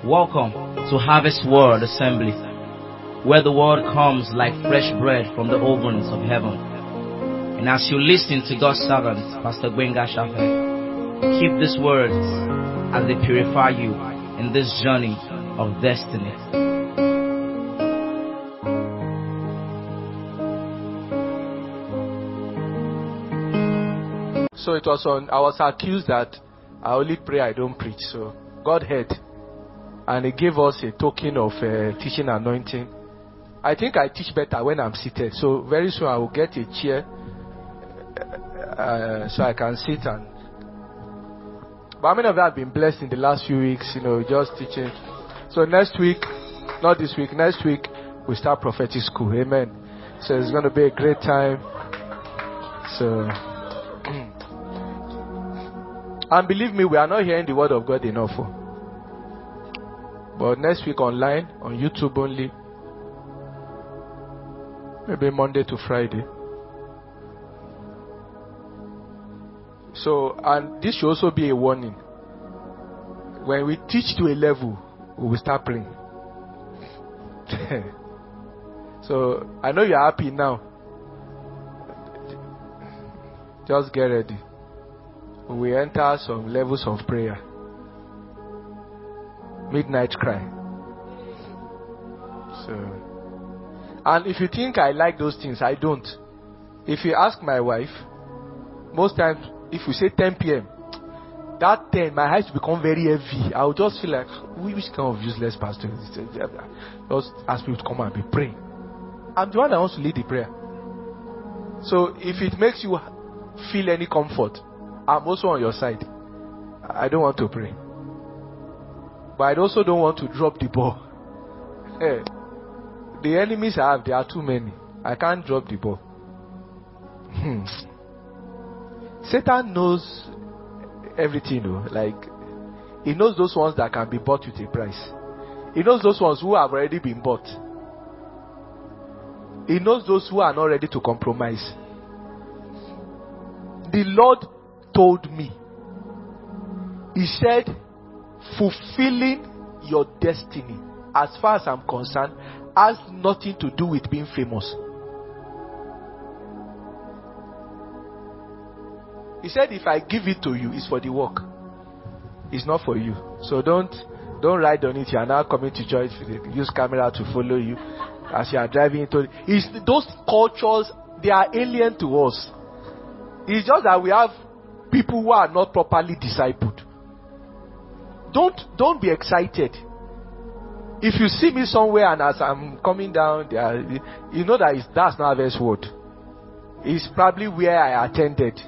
Welcome to Harvest Word Assembly, where the word comes like fresh bread from the ovens of heaven. And as you listen to God's servant, Pastor Gbenga Shafe, keep these words as they purify you in this journey of destiny. So I was accused that I only pray, I don't preach. So God heard. And He gave us a token of teaching anointing. I think I teach better when I'm seated. So very soon I will get a chair so I can sit and. But how many of you have been blessed in the last few weeks? Just teaching. So next week, not this week, next week we start prophetic school. Amen. So it's going to be a great time. So. And believe me, we are not hearing the word of God enough. But next week online, on YouTube only. Maybe Monday to Friday. So, and this should also be a warning. When we teach to a level, we will start praying. So, I know you're happy now. Just get ready. We enter some levels of prayer. Midnight cry. So, and if you think I like those things, I don't. If you ask my wife, most times, if we say 10 p.m., that 10, my eyes become very heavy. I will just feel like, which kind of useless pastor is this? Just ask people to come and be praying. I'm the one that wants to lead the prayer. So, if it makes you feel any comfort, I'm also on your side. I don't want to pray. But I also don't want to drop the ball. Hey, the enemies I have, there are too many. I can't drop the ball. Satan knows everything, like he knows those ones that can be bought with a price. He knows those ones who have already been bought. He knows those who are not ready to compromise. The Lord told me, He said, fulfilling your destiny, as far as I'm concerned, has nothing to do with being famous. He said, if I give it to you, it's for the work. It's not for you. So don't ride on it. You are now coming to church, use camera to follow you as you are driving into it. Those cultures, they are alien to us. It's just that we have people who are not properly discipled. Don't be excited. If you see me somewhere and as I'm coming down there, you know that that's not Harvest Word. It's probably where I attended.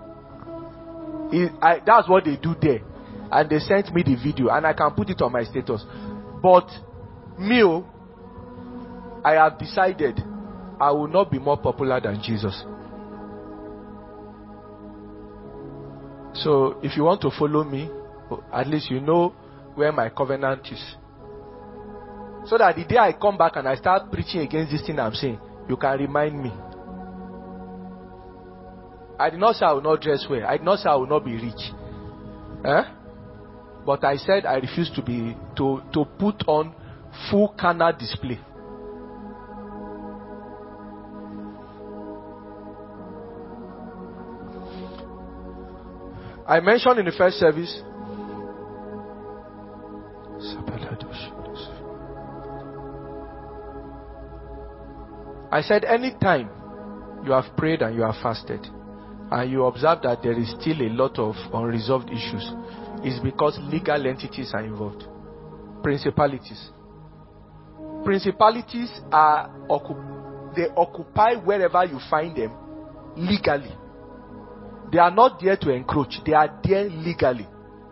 That's what they do there. And they sent me the video and I can put it on my status. But me, I have decided I will not be more popular than Jesus. So if you want to follow me, at least you know where my covenant is. So that the day I come back and I start preaching against this thing I'm saying, you can remind me. I did not say I will not dress well. I did not say I will not be rich. But I said I refuse to put on full carnal display. I mentioned in the first service, I said anytime you have prayed and you have fasted and you observe that there is still a lot of unresolved issues, it's because legal entities are involved. Principalities they occupy wherever you find them legally. They are not there to encroach. They are there legally.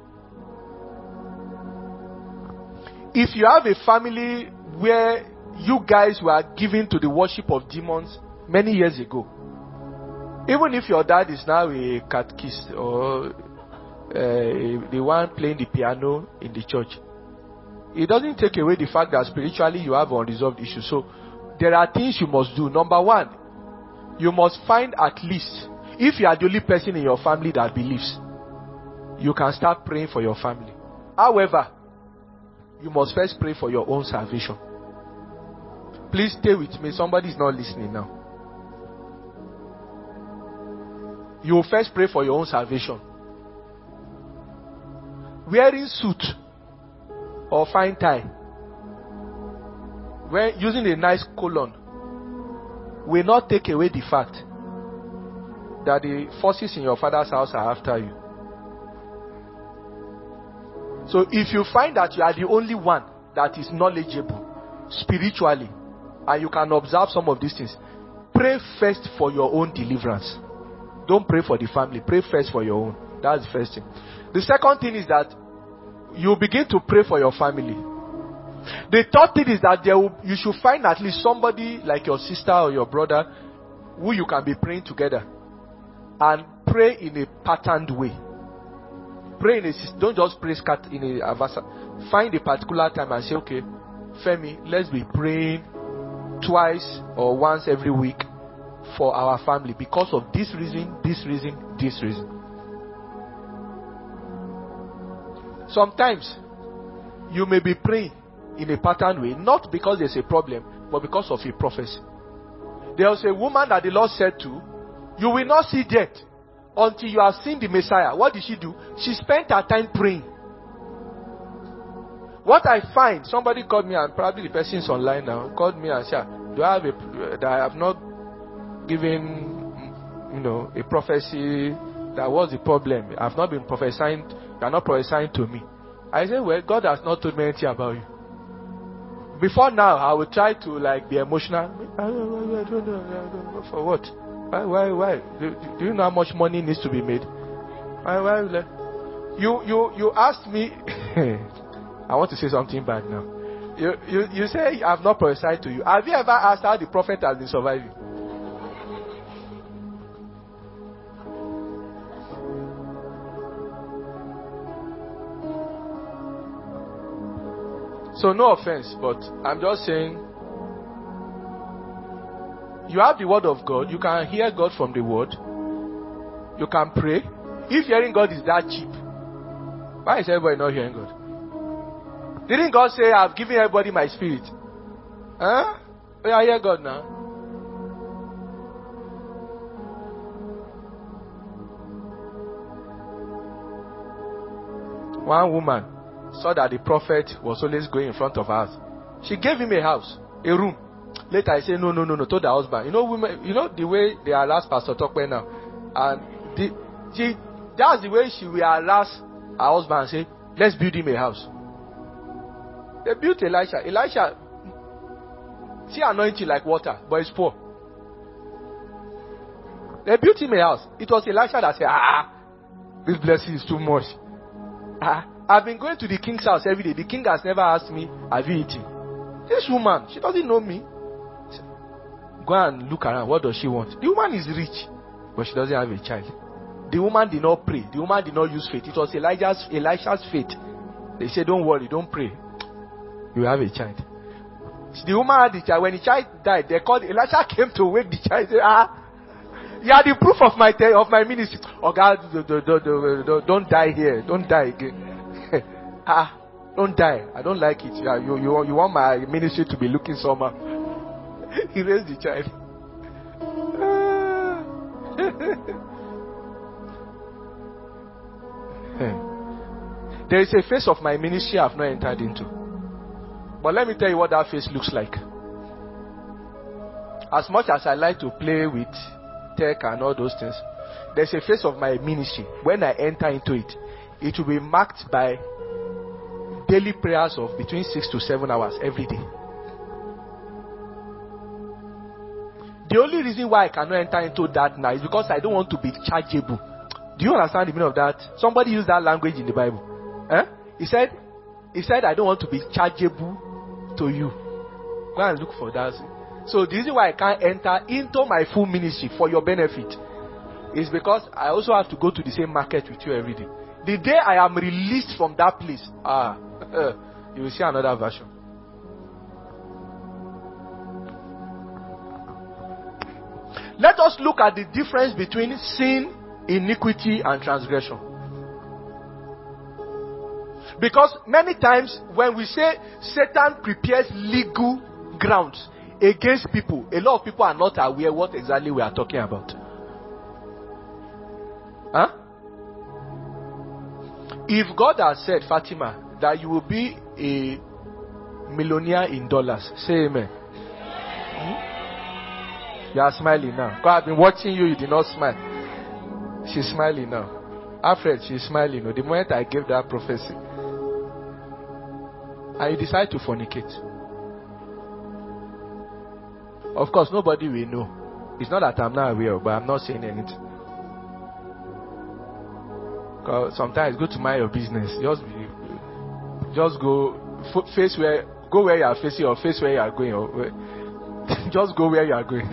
If you have a family where you guys were given to the worship of demons many years ago, even if your dad is now a catechist or the one playing the piano in the church, it doesn't take away the fact that spiritually you have unresolved issues. So there are things you must do. Number one, you must find at least, if you are the only person in your family that believes, you can start praying for your family. However, you must first pray for your own salvation. Please stay with me. Somebody is not listening now. You will first pray for your own salvation. Wearing suit or fine tie, using a nice colon, will not take away the fact that the forces in your father's house are after you. So if you find that you are the only one that is knowledgeable spiritually, and you can observe some of these things, pray first for your own deliverance. Don't pray for the family. Pray first for your own. That's the first thing. The second thing is that you begin to pray for your family. The third thing is that you should find at least somebody like your sister or your brother who you can be praying together, and pray in a patterned way. Pray don't just pray in a versa. Find a particular time and say, okay, Femi, let's be praying twice or once every week for our family because of this reason, this reason, this reason. Sometimes you may be praying in a patterned way, not because there's a problem, but because of a prophecy. There was a woman that the Lord said to, you will not see death until you have seen the Messiah. What did she do? She spent her time praying. What I find, somebody called me, and probably the person is online now, called me and said, do I have that I have not given, a prophecy? That was the problem. I have not been prophesying. You are not prophesying to me. I said, well, God has not told me anything about you. Before now, I would try to be emotional. I don't know. For what? Why? Do you know how much money needs to be made? Why? You asked me. I want to say something bad now. You say I have not prophesied to you. Have you ever asked how the prophet has been surviving? So no offense, but I'm just saying, you have the word of God. You can hear God from the word. You can pray. If hearing God is that cheap, why is everybody not hearing God? Didn't God say, I've given everybody my spirit? Huh? Oh, I hear God now. One woman saw that the prophet was always going in front of her house. She gave him a house, a room. Later I say, no, told the husband. Women, the way they harass Pastor Tokwe now. And that's the way she will harass her husband and say, let's build him a house. They built Elisha. Elisha, see anointing like water, but it's poor. They built him a house. It was Elisha that said, this blessing is too much. I've been going to the king's house every day. The king has never asked me, have you eaten? This woman, she doesn't know me. Go and look around. What does she want? The woman is rich, but she doesn't have a child. The woman did not pray. The woman did not use faith. It was Elisha's faith. They said, don't worry, don't pray. You have a child. The woman had the child. When the child died, they called Elisha, came to wake the child. Said, you are the proof of my ministry. Oh God, don't die here. Don't die again. Don't die. I don't like it. You want my ministry to be looking somehow. He raised the child. There is a phase of my ministry I have not entered into. But let me tell you what that phase looks like. As much as I like to play with tech and all those things, there's a phase of my ministry. When I enter into it, it will be marked by daily prayers of between 6 to 7 hours every day. The only reason why I cannot enter into that now is because I don't want to be chargeable. Do you understand the meaning of that? Somebody used that language in the Bible. He said, I don't want to be chargeable to you. Go and look for that. So the reason why I can't enter into my full ministry for your benefit is because I also have to go to the same market with you every day. The day I am released from that place, you will see another version. Let us look at the difference between sin, iniquity, and transgression. Because many times when we say Satan prepares legal grounds against people, a lot of people are not aware what exactly we are talking about. Huh? If God has said, Fatima, that you will be a millionaire in dollars, say amen. You are smiling now. God, I've been watching you, you did not smile. She's smiling now. Alfred, she's smiling. The moment I gave that prophecy, and you decide to fornicate. Of course, nobody will know. It's not that I'm not aware, but I'm not saying anything. Because sometimes it's good to mind your business. Just go where you are facing, or face where you are going. Or just go where you are going.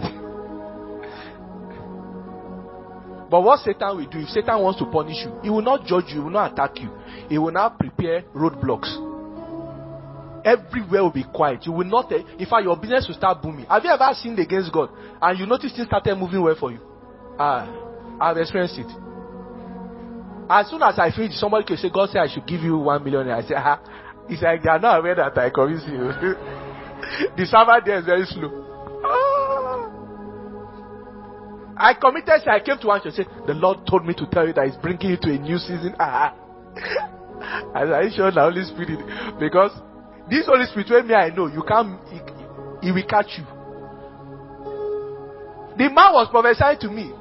But what Satan will do, if Satan wants to punish you, he will not judge you, he will not attack you. He will not prepare roadblocks. Everywhere will be quiet. You will not. In fact, your business will start booming. Have you ever sinned against God and you notice things started moving well for you? I've experienced it. As soon as I finish, somebody can say, God said I should give you 1 million. I say, it's like they are not aware that I convince you. The server there is very slow. I committed, so I came to one and said, the Lord told me to tell you that He's bringing you to a new season. I said, are you sure the Holy Spirit? Because this Holy Spirit, when me I know, you can't, He will catch you. The man was prophesying to me.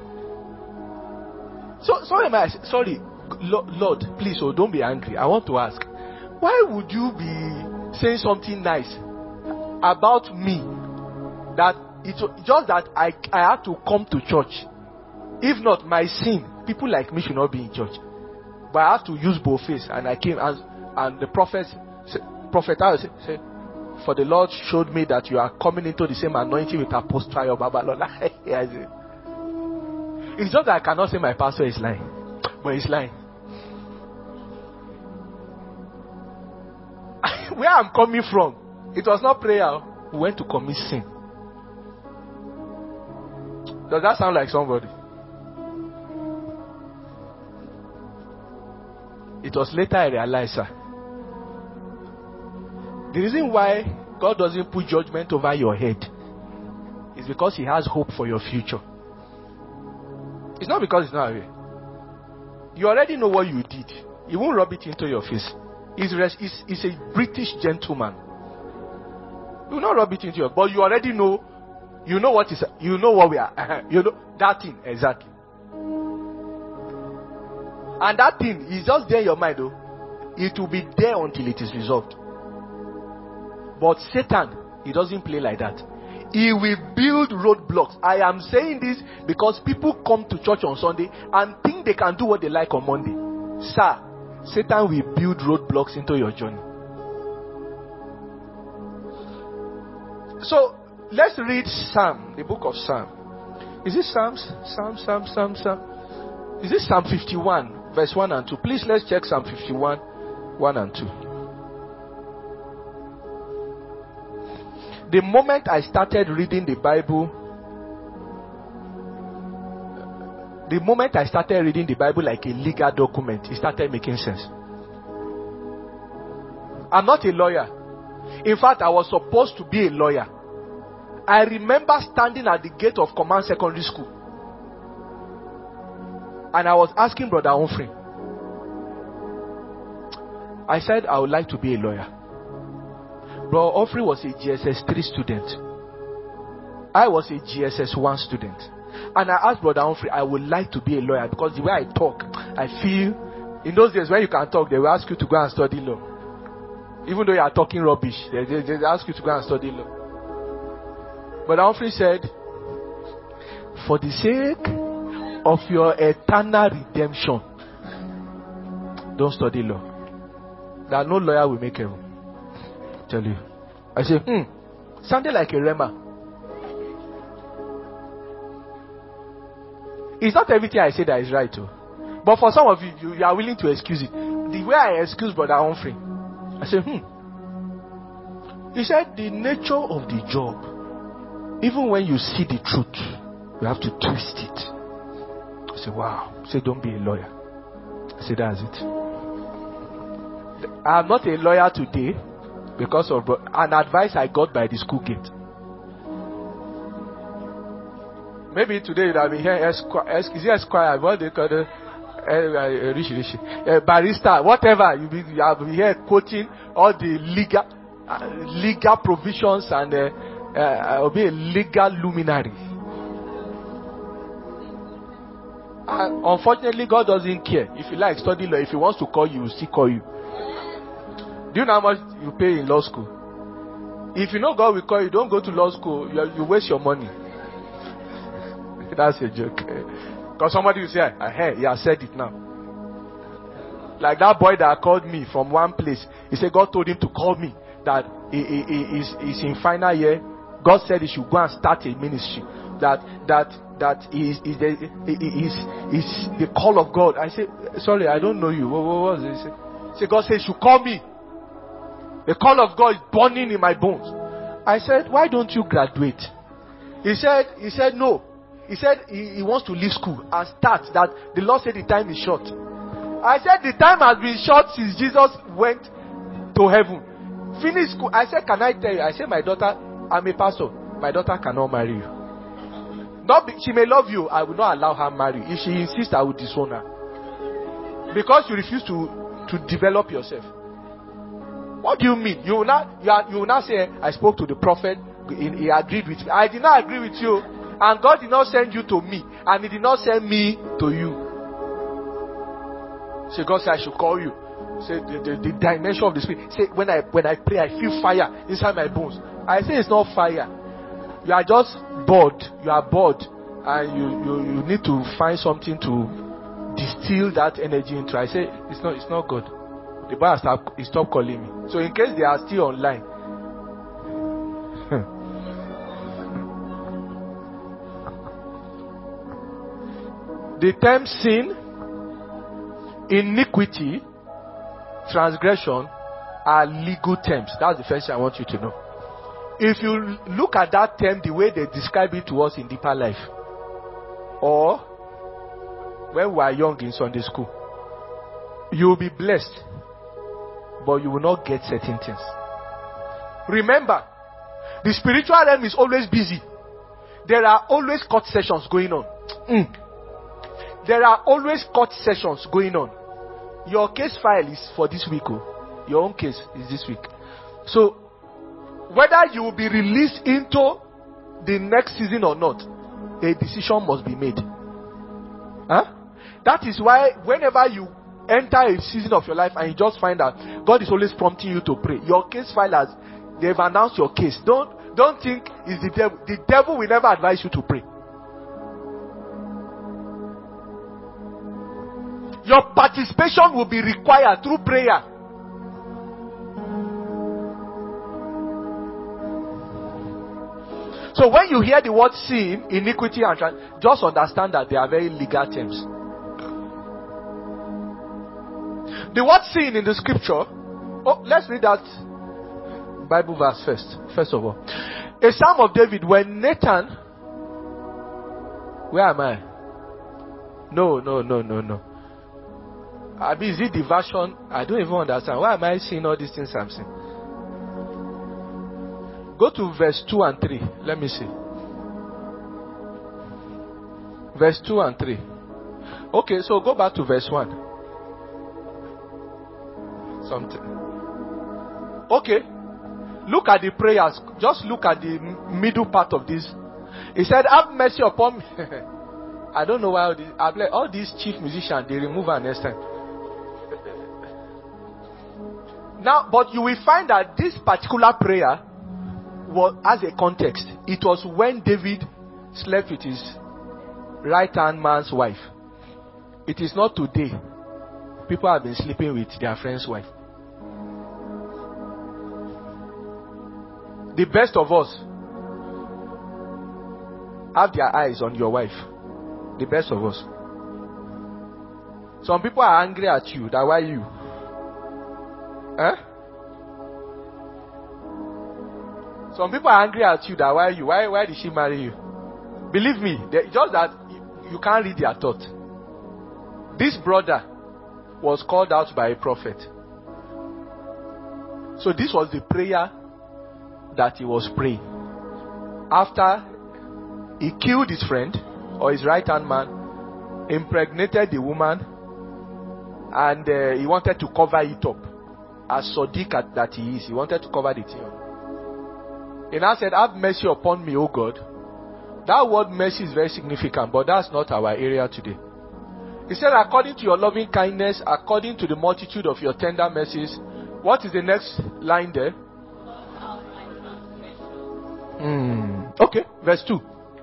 Sorry, Lord, please, don't be angry. I want to ask, why would you be saying something nice about me that it's just that I had to come to church? If not, my sin, people like me should not be in church. But I have to use both face, and I came and the prophet said, for the Lord showed me that you are coming into the same anointing with Apostle Babalola. It's just that I cannot say my pastor is lying, but he's lying. Where I'm coming from, it was not prayer. We went to commit sin. Does that sound like somebody? It was later I realized, sir. The reason why God doesn't put judgment over your head is because He has hope for your future. It's not because it's not aware. You already know what you did. He won't rub it into your face. He's a British gentleman. He will not rub it into your face. But you already know. You know what is. You know what we are. You know that thing exactly. And that thing is just there in your mind, though. It will be there until it is resolved. But Satan, he doesn't play like that. He will build roadblocks. I am saying this because people come to church on Sunday and think they can do what they like on Monday. Sir, Satan will build roadblocks into your journey. So, let's read Psalm, the book of Psalm. Is it Psalm? Is it Psalm 51, verse 1 and 2? Please, let's check Psalm 51, 1 and 2. The moment I started reading the Bible like a legal document, it started making sense. I'm not a lawyer. In fact, I was supposed to be a lawyer. I remember standing at the gate of Command Secondary School, and I was asking Brother Humphrey. I said I would like to be a lawyer. Brother Humphrey was a GSS 3 student. I was a GSS 1 student. And I asked Brother Humphrey, I would like to be a lawyer because the way I talk, I feel, in those days when you can talk, they will ask you to go and study law. Even though you are talking rubbish, they ask you to go and study law. Brother Humphrey said, for the sake of your eternal redemption, don't study law. That no lawyer will make heaven. Tell you. I say, sounded like a rema. It's not everything I say that is right, too. But for some of you, you are willing to excuse it. The way I excuse Brother Humphrey, I say, He said, the nature of the job, even when you see the truth, you have to twist it. I say, wow. I say, don't be a lawyer. I say, that's it. I am not a lawyer today because of an advice I got by the school gate. Maybe today you'd have been here, is it Esquire? What they call it? Barrister, whatever. You have been here quoting all the legal provisions and be a legal luminary. Unfortunately, God doesn't care. If you like study law, if He wants to call you, He will still call you. Do you know how much you pay in law school? If you know God will call you, don't go to law school. You waste your money. That's a joke. Because somebody will say, hey, he has said it now. Like that boy that called me from one place. He said God told him to call me. That he is in final year. God said he should go and start a ministry. That is the call of God. I said, sorry, I don't know you. What was it? He said, God said you should call me. The call of God is burning in my bones. I said, why don't you graduate? He said no. He said he wants to leave school and start. That the Lord said the time is short. I said the time has been short since Jesus went to heaven. Finish school. I said, can I tell you? I said, my daughter, I'm a pastor. My daughter cannot marry you. She may love you. I will not allow her marry. If she insists, I will disown her. Because you refuse to develop yourself. What do you mean? You will not say, I spoke to the prophet. He agreed with me. I did not agree with you. And God did not send you to me. And He did not send me to you. So God said I should call you. Say the dimension of the Spirit. Say when I pray, I feel fire inside my bones. I say it's not fire. You are just bored. You are bored. And you need to find something to distill that energy into. I say it's not God. The boy stopped calling me. So in case they are still online. The term sin, iniquity, transgression are legal terms. That's the first thing I want you to know. If you look at that term the way they describe it to us in deeper life, or when we are young in Sunday school, you will be blessed, but you will not get certain things. Remember, the spiritual realm is always busy. There are always court sessions going on. There are always court sessions going on. Your case file is for this week. Your own case is this week. So, whether you will be released into the next season or not, a decision must be made. That is why whenever you enter a season of your life and you just find out God is always prompting you to pray, your case file they've announced your case. Don't think it's the devil. The devil will never advise you to pray. Your participation will be required through prayer. So when you hear the word sin, iniquity, and just understand that they are very legal terms. The word sin in the scripture, let's read that Bible verse first of all. A Psalm of David when Nathan, where am I? No. Is it the version? I don't even understand. Why am I seeing all these things I'm seeing? Go to verse 2 and 3. Let me see. Verse 2 and 3. Okay, so go back to verse 1. Something. Okay. Look at the prayers. Just look at the middle part of this. He said, have mercy upon me. I don't know why all these chief musicians, they remove an extent. Now, but you will find that this particular prayer has a context. It was when David slept with his right-hand man's wife. It is not today. People have been sleeping with their friend's wife. The best of us have their eyes on your wife. The best of us. Some people are angry at you. That why you? Some people are angry at you. That why you? Why did she marry you? Believe me, just that you can't read their thought. This brother was called out by a prophet. So this was the prayer that he was praying. After he killed his friend or his right hand man, impregnated the woman, and he wanted to cover it up. As Sadiq that he is, he wanted to cover the thing. He now said, "Have mercy upon me, O God." That word mercy is very significant, but that's not our area today. He said, "According to your loving kindness, according to the multitude of your tender mercies." What is the next line there? Okay, verse 2.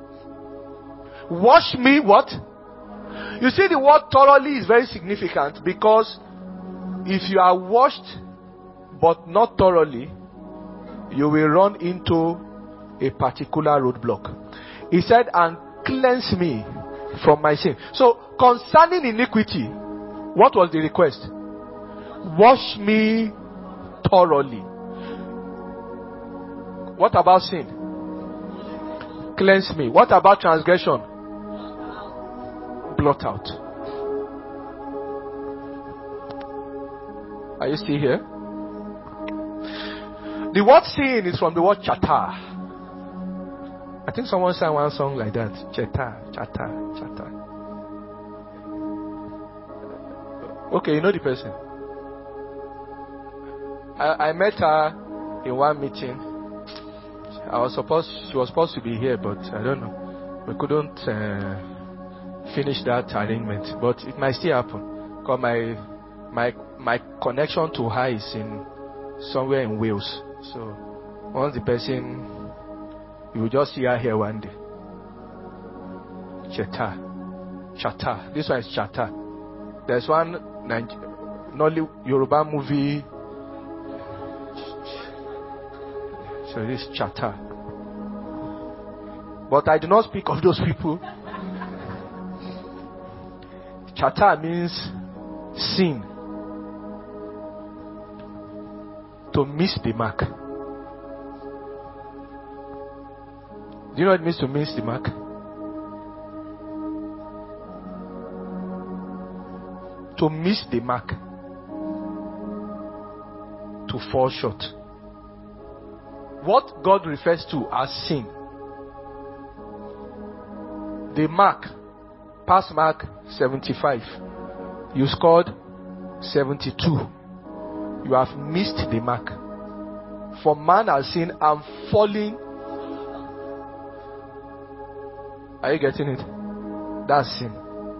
Wash me what? You see, the word thoroughly is very significant, because if you are washed but not thoroughly, you will run into a particular roadblock. He said, "And cleanse me from my sin." So concerning iniquity, what was the request? Wash me thoroughly. What about sin? Cleanse me. What about transgression? Blot out. Are you still here? The word sin is from the word chata. I think someone sang one song like that. Chata, chata, chata. Okay, you know the person. I met her in one meeting. She was supposed to be here, but I don't know. We couldn't finish that arrangement, but it might still happen, because my connection to her is in somewhere in Wales. So once the person, you will just see her here one day. Chata. This one is chata. There's one Nolly Yoruba movie. So this is chata. But I do not speak of those people. Chata means sin. To miss the mark. Do you know what it means to miss the mark? To miss the mark. To fall short. What God refers to as sin. The mark, pass mark 75. You scored 72. You have missed the mark. For man has sinned and falling. Are you getting it? That's sin.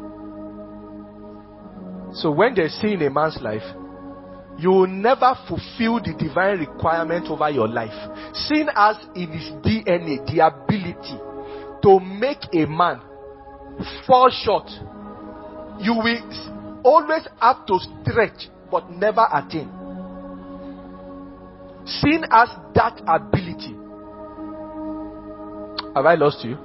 So when there's sin in a man's life, you will never fulfill the divine requirement over your life. Sin has in its DNA the ability to make a man fall short. You will always have to stretch but never attain. Sin has that ability. Have I lost you?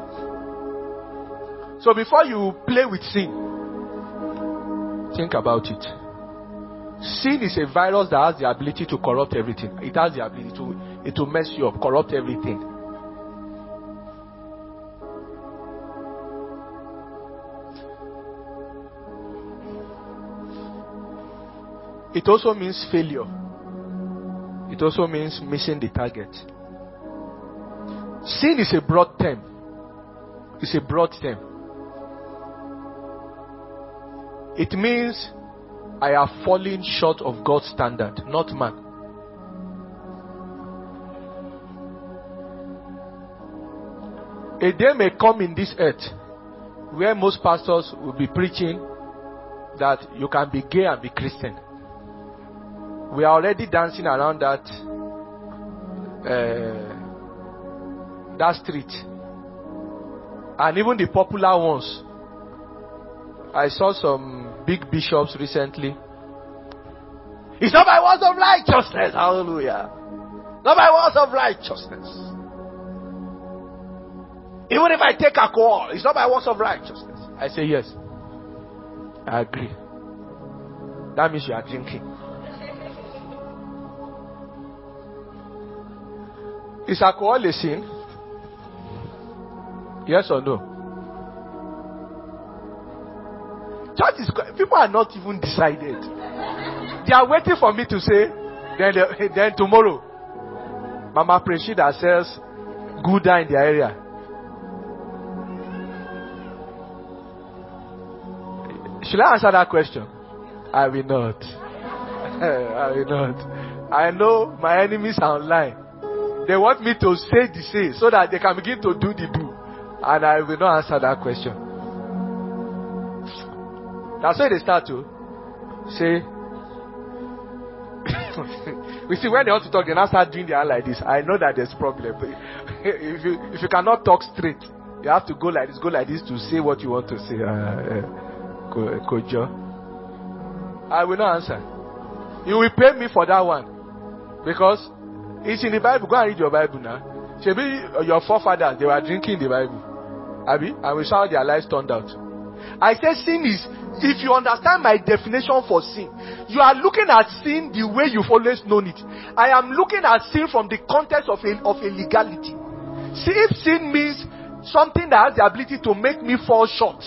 So before you play with sin, think about it. Sin is a virus that has the ability to corrupt everything. It has the ability to mess you up, corrupt everything. It also means failure. It also means missing the target. Sin is a broad term. It's a broad term. It means I have fallen short of God's standard, not man. A day may come in this earth where most pastors will be preaching that you can be gay and be Christian. We are already dancing around that street. And even the popular ones. I saw some big bishops recently. It's not by words of righteousness. Hallelujah. Not by words of righteousness. Even if I take alcohol, it's not by words of righteousness. I say yes. I agree. That means you are drinking. Is alcohol a sin? Yes or no? Church is, people are not even decided. They are waiting for me to say Then tomorrow, Mama Preshida sells Gouda in the area. Should I answer that question? I will not. I will not. I know my enemies are online. They want me to say the say so that they can begin to do the do. And I will not answer that question. That's why they start to say. We see when they want to talk, they now start doing their hand like this. I know that there's problem. If you cannot talk straight, you have to go like this to say what you want to say. Kojo. I will not answer. You will pay me for that one. Because it's in the Bible. Go and read your Bible now. Maybe your forefathers, they were drinking the Bible. Abi? And we saw how their lives turned out. I said sin is, if you understand my definition for sin, you are looking at sin the way you've always known it. I am looking at sin from the context of a legality. See, if sin means something that has the ability to make me fall short.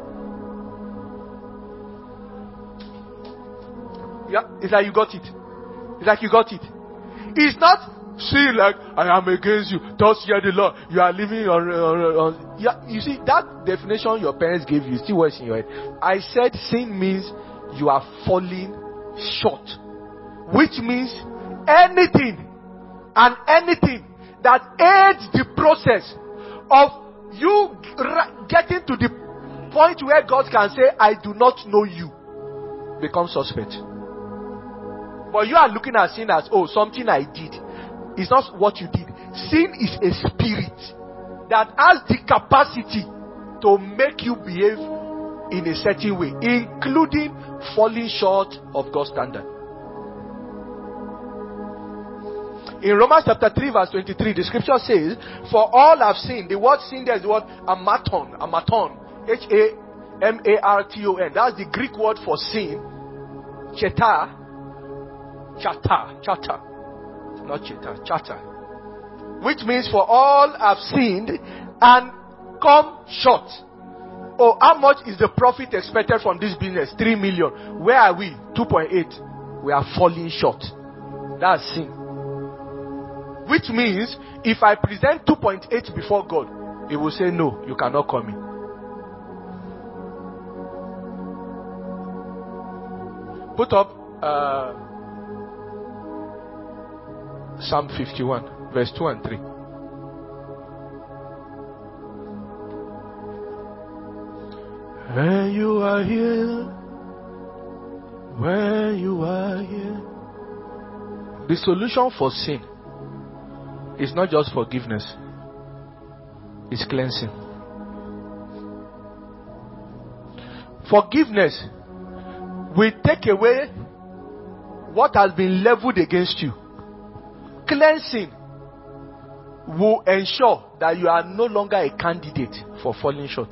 Yeah, it's like you got it. It's like you got it. It's not sin like, I am against you, thus hear the law. You are living on yeah, you see, that definition your parents gave you still works in your head. I said sin means you are falling short. Which means anything and anything that aids the process of you getting to the point where God can say, I do not know you, becomes suspect. But you are looking at sin as, oh, something I did. It's not what you did. Sin is a spirit that has the capacity to make you behave in a certain way, including falling short of God's standard. In Romans chapter 3 verse 23, the scripture says, for all have sinned. The word sin there is the word amaton. H-A-M-A-R-T-O-N. That's the Greek word for sin. Chata. Not chata. Which means for all have sinned and come short. Oh, how much is the profit expected from this business? 3 million. Where are we? 2.8. We are falling short. That's sin. Which means if I present 2.8 before God, He will say, no, you cannot come in. Put up Psalm 51, verse 2 and 3. When you are here, when you are here. The solution for sin is not just forgiveness, it's cleansing. Forgiveness will take away what has been leveled against you. Cleansing will ensure that you are no longer a candidate for falling short.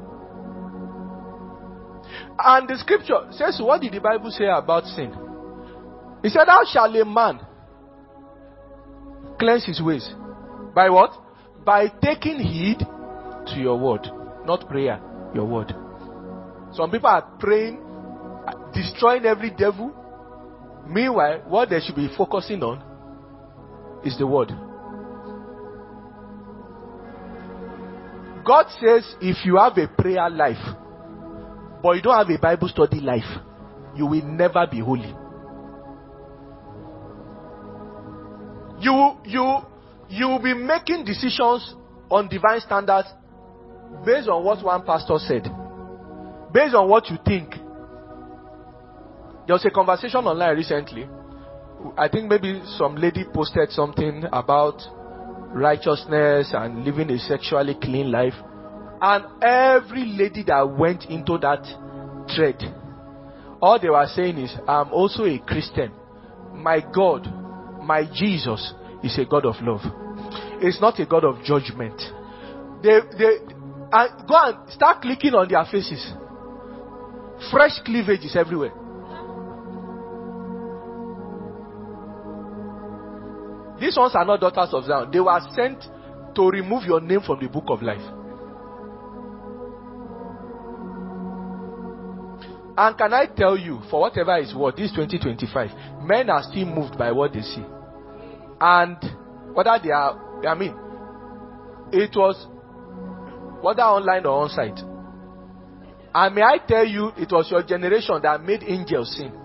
And the scripture says, what did the Bible say about sin? It said, how shall a man cleanse his ways? By what? By taking heed to your word. Not prayer, your word. Some people are praying, destroying every devil. Meanwhile, what they should be focusing on is the word. God says if you have a prayer life but you don't have a Bible study life, you will never be holy. You will be making decisions on divine standards based on what one pastor said, based on what you think. There was a conversation online recently. I think maybe some lady posted something about righteousness and living a sexually clean life. And every lady that went into that thread, all they were saying is, I'm also a Christian. My God, my Jesus is a God of love. It's not a God of judgment. They and go and start clicking on their faces. Fresh cleavage is everywhere. These ones are not daughters of Zion. They were sent to remove your name from the book of life. And can I tell you, for whatever is worth, this 2025, men are still moved by what they see. And whether they are, it was whether online or on site. And may I tell you, it was your generation that made angels sin.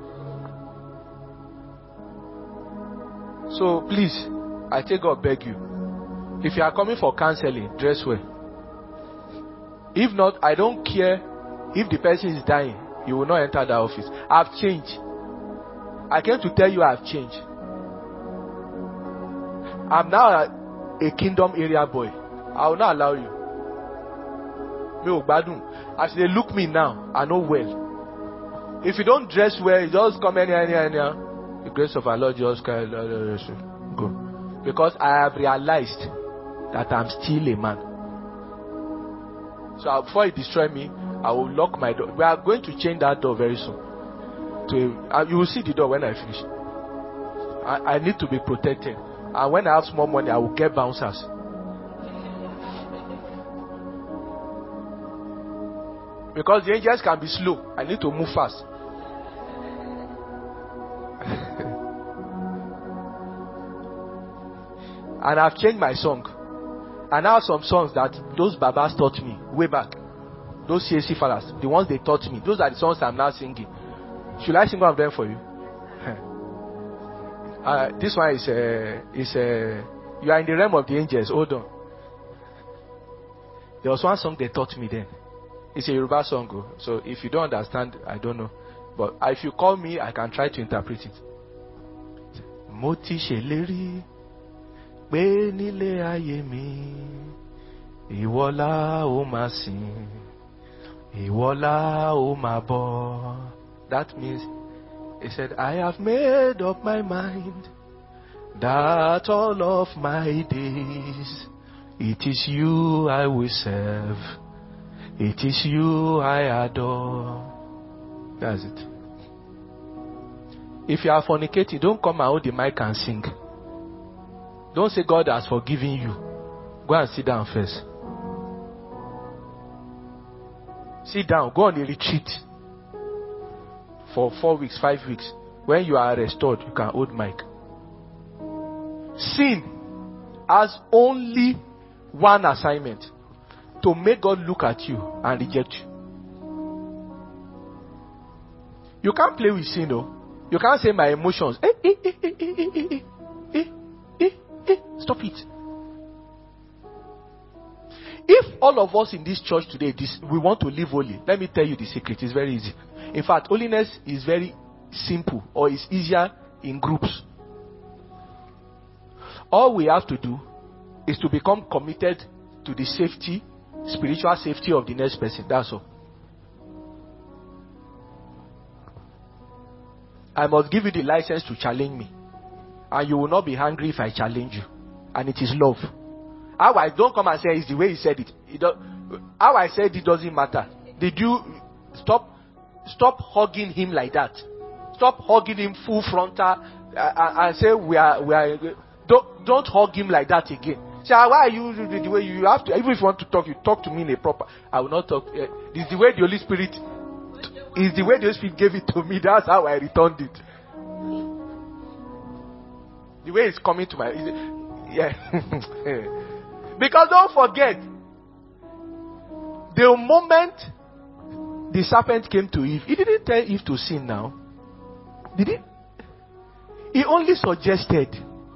So please, I take God beg you, if you are coming for counseling, dress well. If not, I don't care if the person is dying, you will not enter the office. I've changed. I came to tell you I've changed. I'm now a kingdom area boy. I will not allow you. As they look me now, I know well. If you don't dress well, you just come anyhow. The grace of our Lord Jesus Christ, go. Because I have realized that I'm still a man. So before it destroy me, I will lock my door. We are going to change that door very soon. You will see the door when I finish. I need to be protected. And when I have small money, I will get bouncers. Because the angels can be slow. I need to move fast. And I've changed my song. And now some songs that those babas taught me way back. Those CAC fellas, the ones they taught me. Those are the songs I'm now singing. Should I sing one of them for you? This one is you are in the realm of the angels. Hold on. There was one song they taught me then. It's a Yoruba song. So if you don't understand, I don't know. But if you call me, I can try to interpret it. Mo ti ṣèlérí pé nílé ayé mi, ìwọ la ó máa sìn, ìwọ la ó máa bọ̀. That means, he said, I have made up my mind that all of my days, it is you I will serve. It is you I adore. That's it. If you are fornicating, don't come and hold the mic and sing. Don't say God has forgiven you. Go and sit down first. Sit down. Go on a retreat for 4 weeks, 5 weeks. When you are restored, you can hold mic. Sin has only one assignment: to make God look at you and reject you. You can't play with sin, though. You can't say my emotions. Stop it. If all of us in this church today, we want to live holy, let me tell you the secret. It's very easy. In fact, holiness is very simple, or it's easier in groups. All we have to do is to become committed to the safety, spiritual safety of the next person. That's all. I must give you the license to challenge me, and you will not be hungry if I challenge you. And it is love. How I don't come and say it's the way he said it. How I said it doesn't matter. Did you stop hugging him like that? Stop hugging him full frontal and say we are. Don't hug him like that again. Say, why are you the way you have to? Even if you want to talk, you talk to me in a proper. I will not talk. This is the way the Holy Spirit. Is the way the Holy Spirit gave it to me. That's how I returned it. The way it's coming to my. Yeah. Because don't forget, the moment the serpent came to Eve, he didn't tell Eve to sin now. Did he? He only suggested.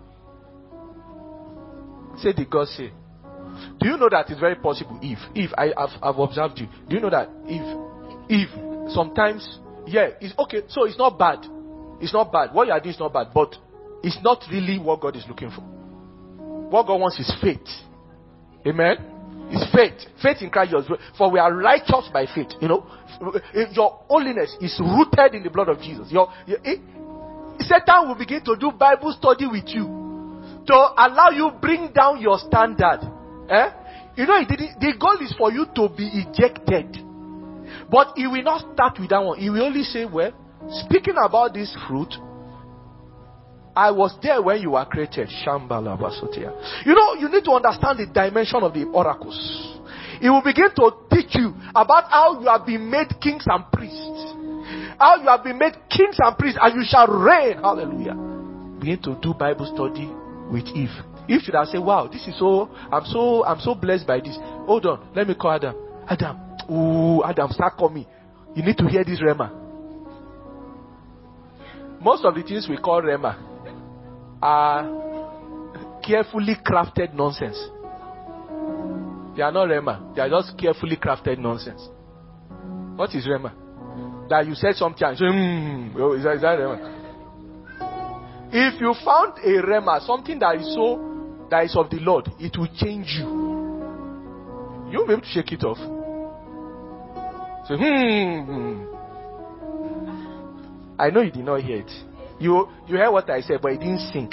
Say the God say. Do you know that it's very possible, Eve, I've observed you. Do you know that Eve, sometimes, yeah, it's okay, so it's not bad. It's not bad. What you are doing is not bad, but it's not really what God is looking for. What God wants is faith. Amen? It's faith. Faith in Christ. For we are righteous by faith. You know, your holiness is rooted in the blood of Jesus. Satan will begin to do Bible study with you to allow you bring down your standard. You know, the goal is for you to be ejected. But he will not start with that one. He will only say, well, speaking about this fruit, I was there when you were created. Shambhala Basotia. You know, you need to understand the dimension of the oracles. He will begin to teach teach you about how you have been made kings and priests. How you have been made kings and priests, and you shall reign. Hallelujah. Begin to do Bible study with Eve. Eve should have said, wow, this is so, I'm so blessed by this. Hold on, let me call Adam. Adam, start calling me. You need to hear this Rema. Most of the things we call Rema are carefully crafted nonsense. They are not Rema. They are just carefully crafted nonsense. What is Rema? That you said something and say, is that Rema? If you found a Rema, something that is of the Lord, it will change you. You won't be able to shake it off. So, I know you did not hear it. You heard what I said, but it didn't sink.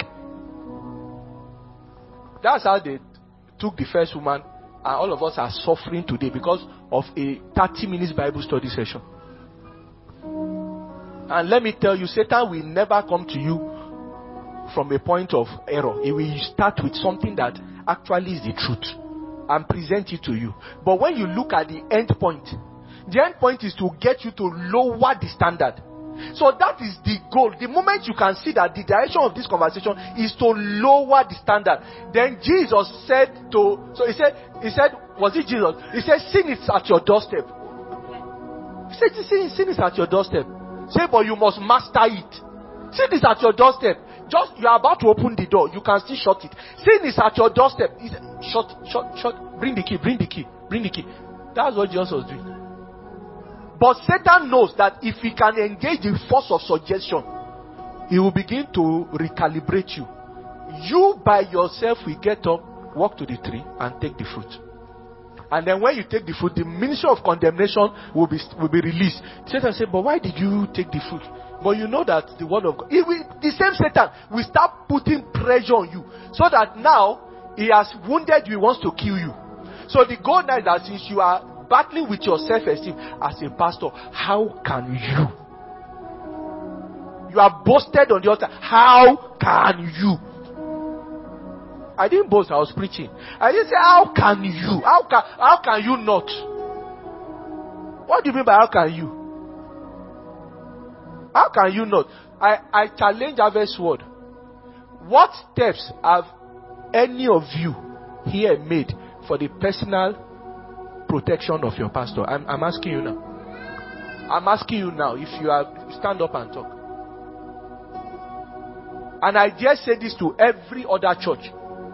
That's how they took the first woman, and all of us are suffering today because of a 30 minutes Bible study session. And let me tell you, Satan will never come to you from a point of error. He will start with something that actually is the truth and present it to you. But when you look at the end point is to get you to lower the standard. So that is the goal. The moment you can see that the direction of this conversation is to lower the standard, then Jesus said he said, was it Jesus? He said, sin is at your doorstep. He said, sin is at your doorstep. Say, but you must master it. Sin is at your doorstep. Just, you are about to open the door. You can still shut it. Sin is at your doorstep. He said, shut. Bring the key. That's what Jesus was doing. But Satan knows that if he can engage the force of suggestion, he will begin to recalibrate you. You by yourself will get up, walk to the tree, and take the fruit. And then when you take the fruit, the ministry of condemnation will be released. Satan said, but why did you take the fruit? But you know that the word of God, the same Satan will start putting pressure on you, so that now he has wounded you, he wants to kill you. So the goal now is that since you are battling with your self-esteem as a pastor, how can you? You are boasted on the altar. How can you? I didn't boast, I was preaching. I didn't say, how can you? How can you not? What do you mean by how can you? How can you not? I challenge Harvest Word. What steps have any of you here made for the personal protection of your pastor? I'm asking you now. I'm asking you now, if you are, stand up and talk. And I dare say this to every other church.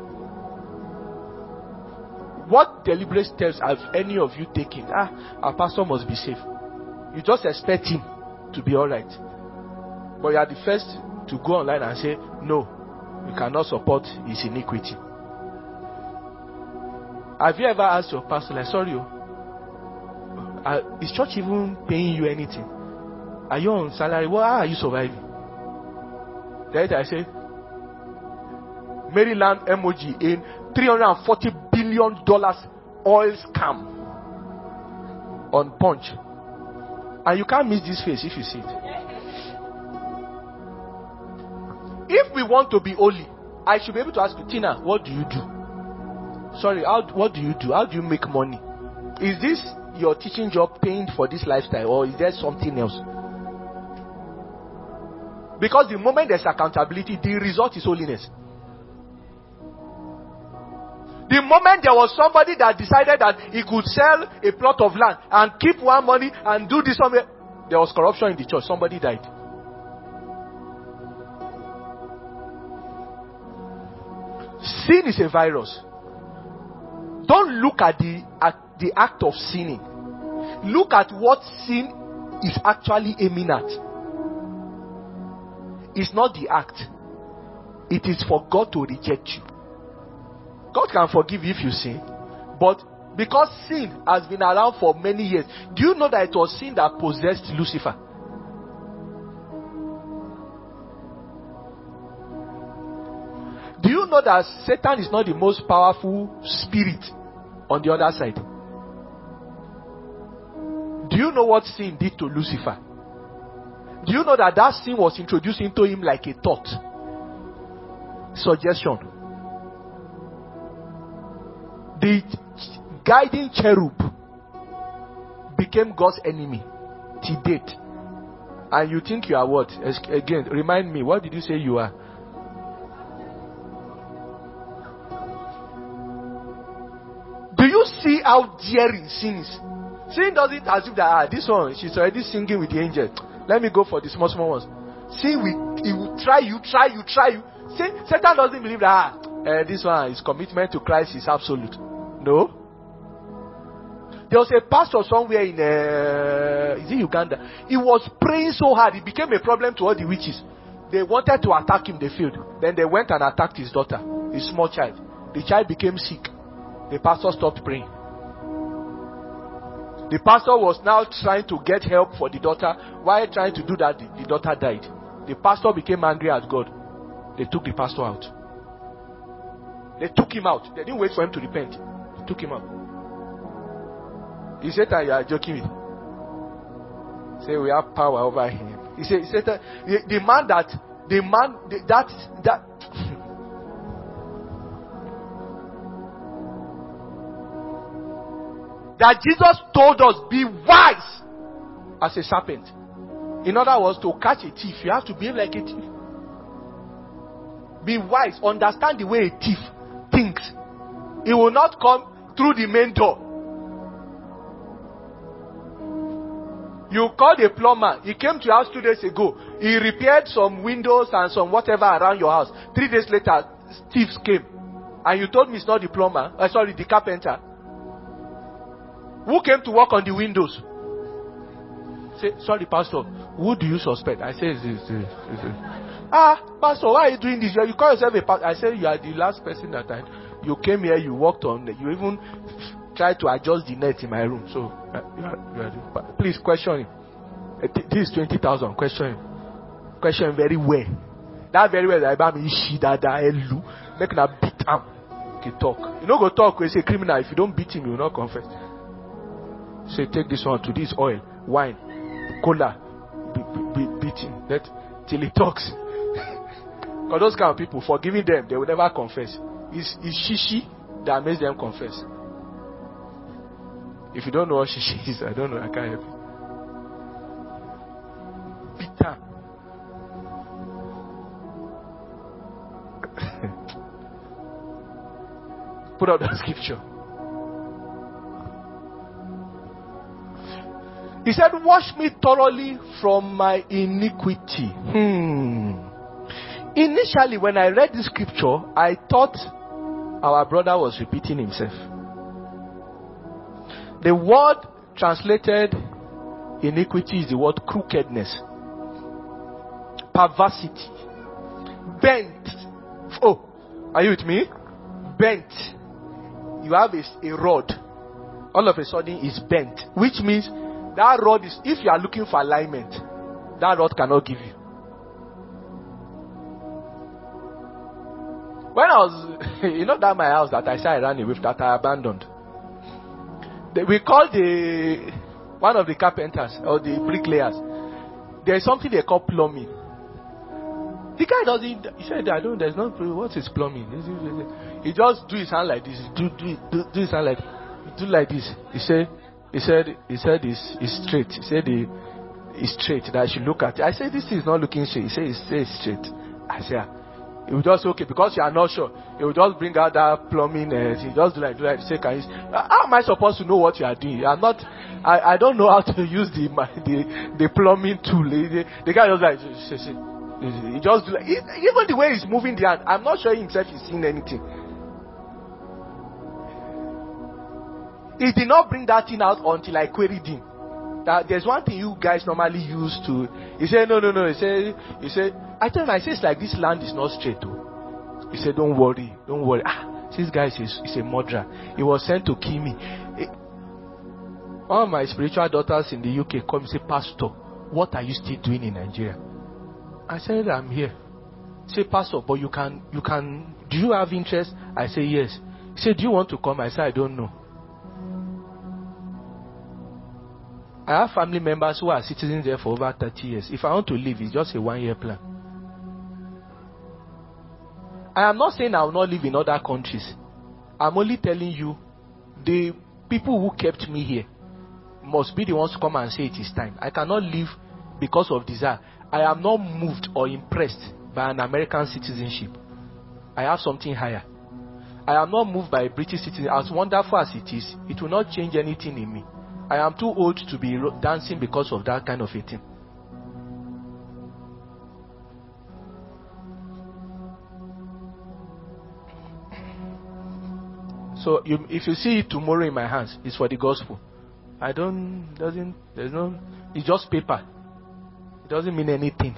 What deliberate steps have any of you taken? Our pastor must be safe. You just expect him to be alright. But you are the first to go online and say, no, we cannot support his iniquity. Have you ever asked your pastor, like, sorry, is church even paying you anything? Are you on salary? Well, how are you surviving? Then I say, Maryland emoji in $340 billion oil scam on Punch. And you can't miss this face if you see it. If we want to be holy, I should be able to ask you, Tina, what do you do? Sorry, what do you do? How do you make money? Is this your teaching job paying for this lifestyle, or is there something else? Because the moment there's accountability, the result is holiness. The moment there was somebody that decided that he could sell a plot of land and keep one money and do this somewhere, there was corruption in the church. Somebody died. Sin is a virus. Don't look at the act of sinning. Look at what sin is actually aiming at. It's not the act. It is for God to reject you. God can forgive you if you sin, but because sin has been around for many years, do you know that it was sin that possessed Lucifer? Do you know that Satan is not the most powerful spirit on the other side? Do you know what sin did to Lucifer? Do you know that sin was introduced into him like a thought? Suggestion. The guiding cherub became God's enemy till date. And you think you are what? Again, remind me, what did you say you are? Do you see how daring sin is? Sin doesn't assume that this one, she's already singing with the angel. Let me go for the small ones. Sin will try you. Satan doesn't believe that this one, his commitment to Christ is absolute. No. There was a pastor somewhere in is it Uganda? He was praying so hard, it became a problem to all the witches. They wanted to attack him, they failed. Then they went and attacked his daughter, his small child. The child became sick. The pastor stopped praying. The pastor was now trying to get help for the daughter. While trying to do that, the daughter died. The pastor became angry at God. They took the pastor out. They took him out. They didn't wait for him to repent. They took him out. He said that you are joking with him. Say we have power over him. He said that the man that that Jesus told us, be wise as a serpent. In other words, to catch a thief, you have to behave like a thief. Be wise. Understand the way a thief thinks. He will not come through the main door. You called a plumber. He came to your house 2 days ago. He repaired some windows and some whatever around your house. 3 days later, thieves came. And you told me it's not the plumber. The carpenter. Who came to work on the windows? Say, sorry, pastor. Who do you suspect? I say, pastor, why are you doing this? You call yourself a pastor. I said, you are the last person that you came here, you worked on, you even tried to adjust the net in my room. So, please question him. This is 20,000. Question him. Question him very well. That very well, I buy me elu. Make him beat him. Okay, talk. You don't go talk when you say criminal. If you don't beat him, you will not confess. Say, take this one to this oil, wine, cola, beat him. Till he talks. Because those kind of people, forgiving them, they will never confess. It's shishi that makes them confess. If you don't know what shishi is, I don't know, I can't help you. Peter. Put up that scripture. He said, wash me thoroughly from my iniquity. Initially, when I read the scripture, I thought our brother was repeating himself. The word translated iniquity is the word crookedness, perversity, bent. Oh, are you with me? Bent. You have a rod. All of a sudden, it's bent, which means that rod is, if you are looking for alignment, that rod cannot give you. When I was, that my house that I said I ran away with, that I abandoned. We called one of the carpenters or the bricklayers. There is something they call plumbing. The guy doesn't. He said, there's no. What is plumbing? He just do his hand like this. Do his hand like. Do like this. He said it's straight. He said it's straight. That I should look at it. I said this is not looking straight. He said it's straight. I said it will just okay because you are not sure. It will just bring out that plumbing. He just do like say, can you? How am I supposed to know what you are doing? I'm not. I don't know how to use the plumbing tool. The guy just like he just do like even the way he's moving the hand. I'm not sure himself he's seeing anything. He did not bring that thing out until I queried him. That there's one thing you guys normally use to. He said no. He said I told him, I said it's like this land is not straight though. He said don't worry. This guy is a murderer. He was sent to kill me. One of my spiritual daughters in the UK come and say, Pastor, what are you still doing in Nigeria? I said I'm here. Say, Pastor, but you can. Do you have interest? I say yes. He said, do you want to come? I said I don't know. I have family members who are citizens there for over 30 years. If I want to leave, it's just a 1-year plan. I am not saying I will not live in other countries. I'm only telling you the people who kept me here. must be the ones to come and say it is time. I cannot live because of desire. I am not moved or impressed by an American citizenship. I have something higher. I am not moved by a British citizen. As wonderful as it is, it will not change anything in me. I am too old to be dancing because of that kind of a thing. So if you see it tomorrow in my hands, it's for the gospel. It's just paper. It doesn't mean anything.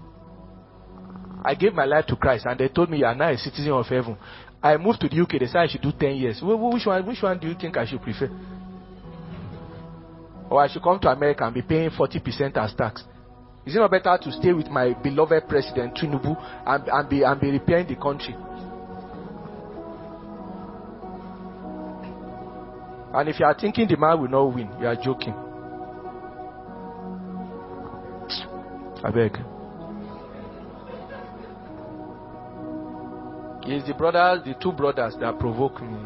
I gave my life to Christ and they told me you are now a citizen of heaven. I moved to the UK, they said I should do 10 years. Which one do you think I should prefer? Or I should come to America and be paying 40% as tax? Is it not better to stay with my beloved president, Tinubu, and be repairing the country? And if you are thinking the man will not win, you are joking. I beg. It's the two brothers that provoke me.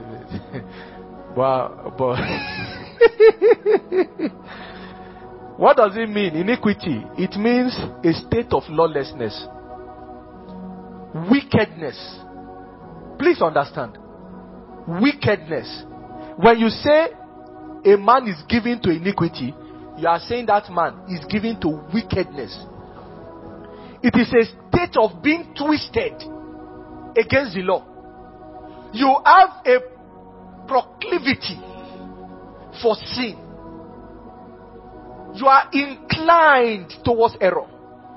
but what does it mean? Iniquity. It means a state of lawlessness, wickedness. Please understand. Wickedness. When you say a man is given to iniquity, you are saying that man is given to wickedness. It is a state of being twisted against the law. You have a proclivity for sin. You are inclined towards error.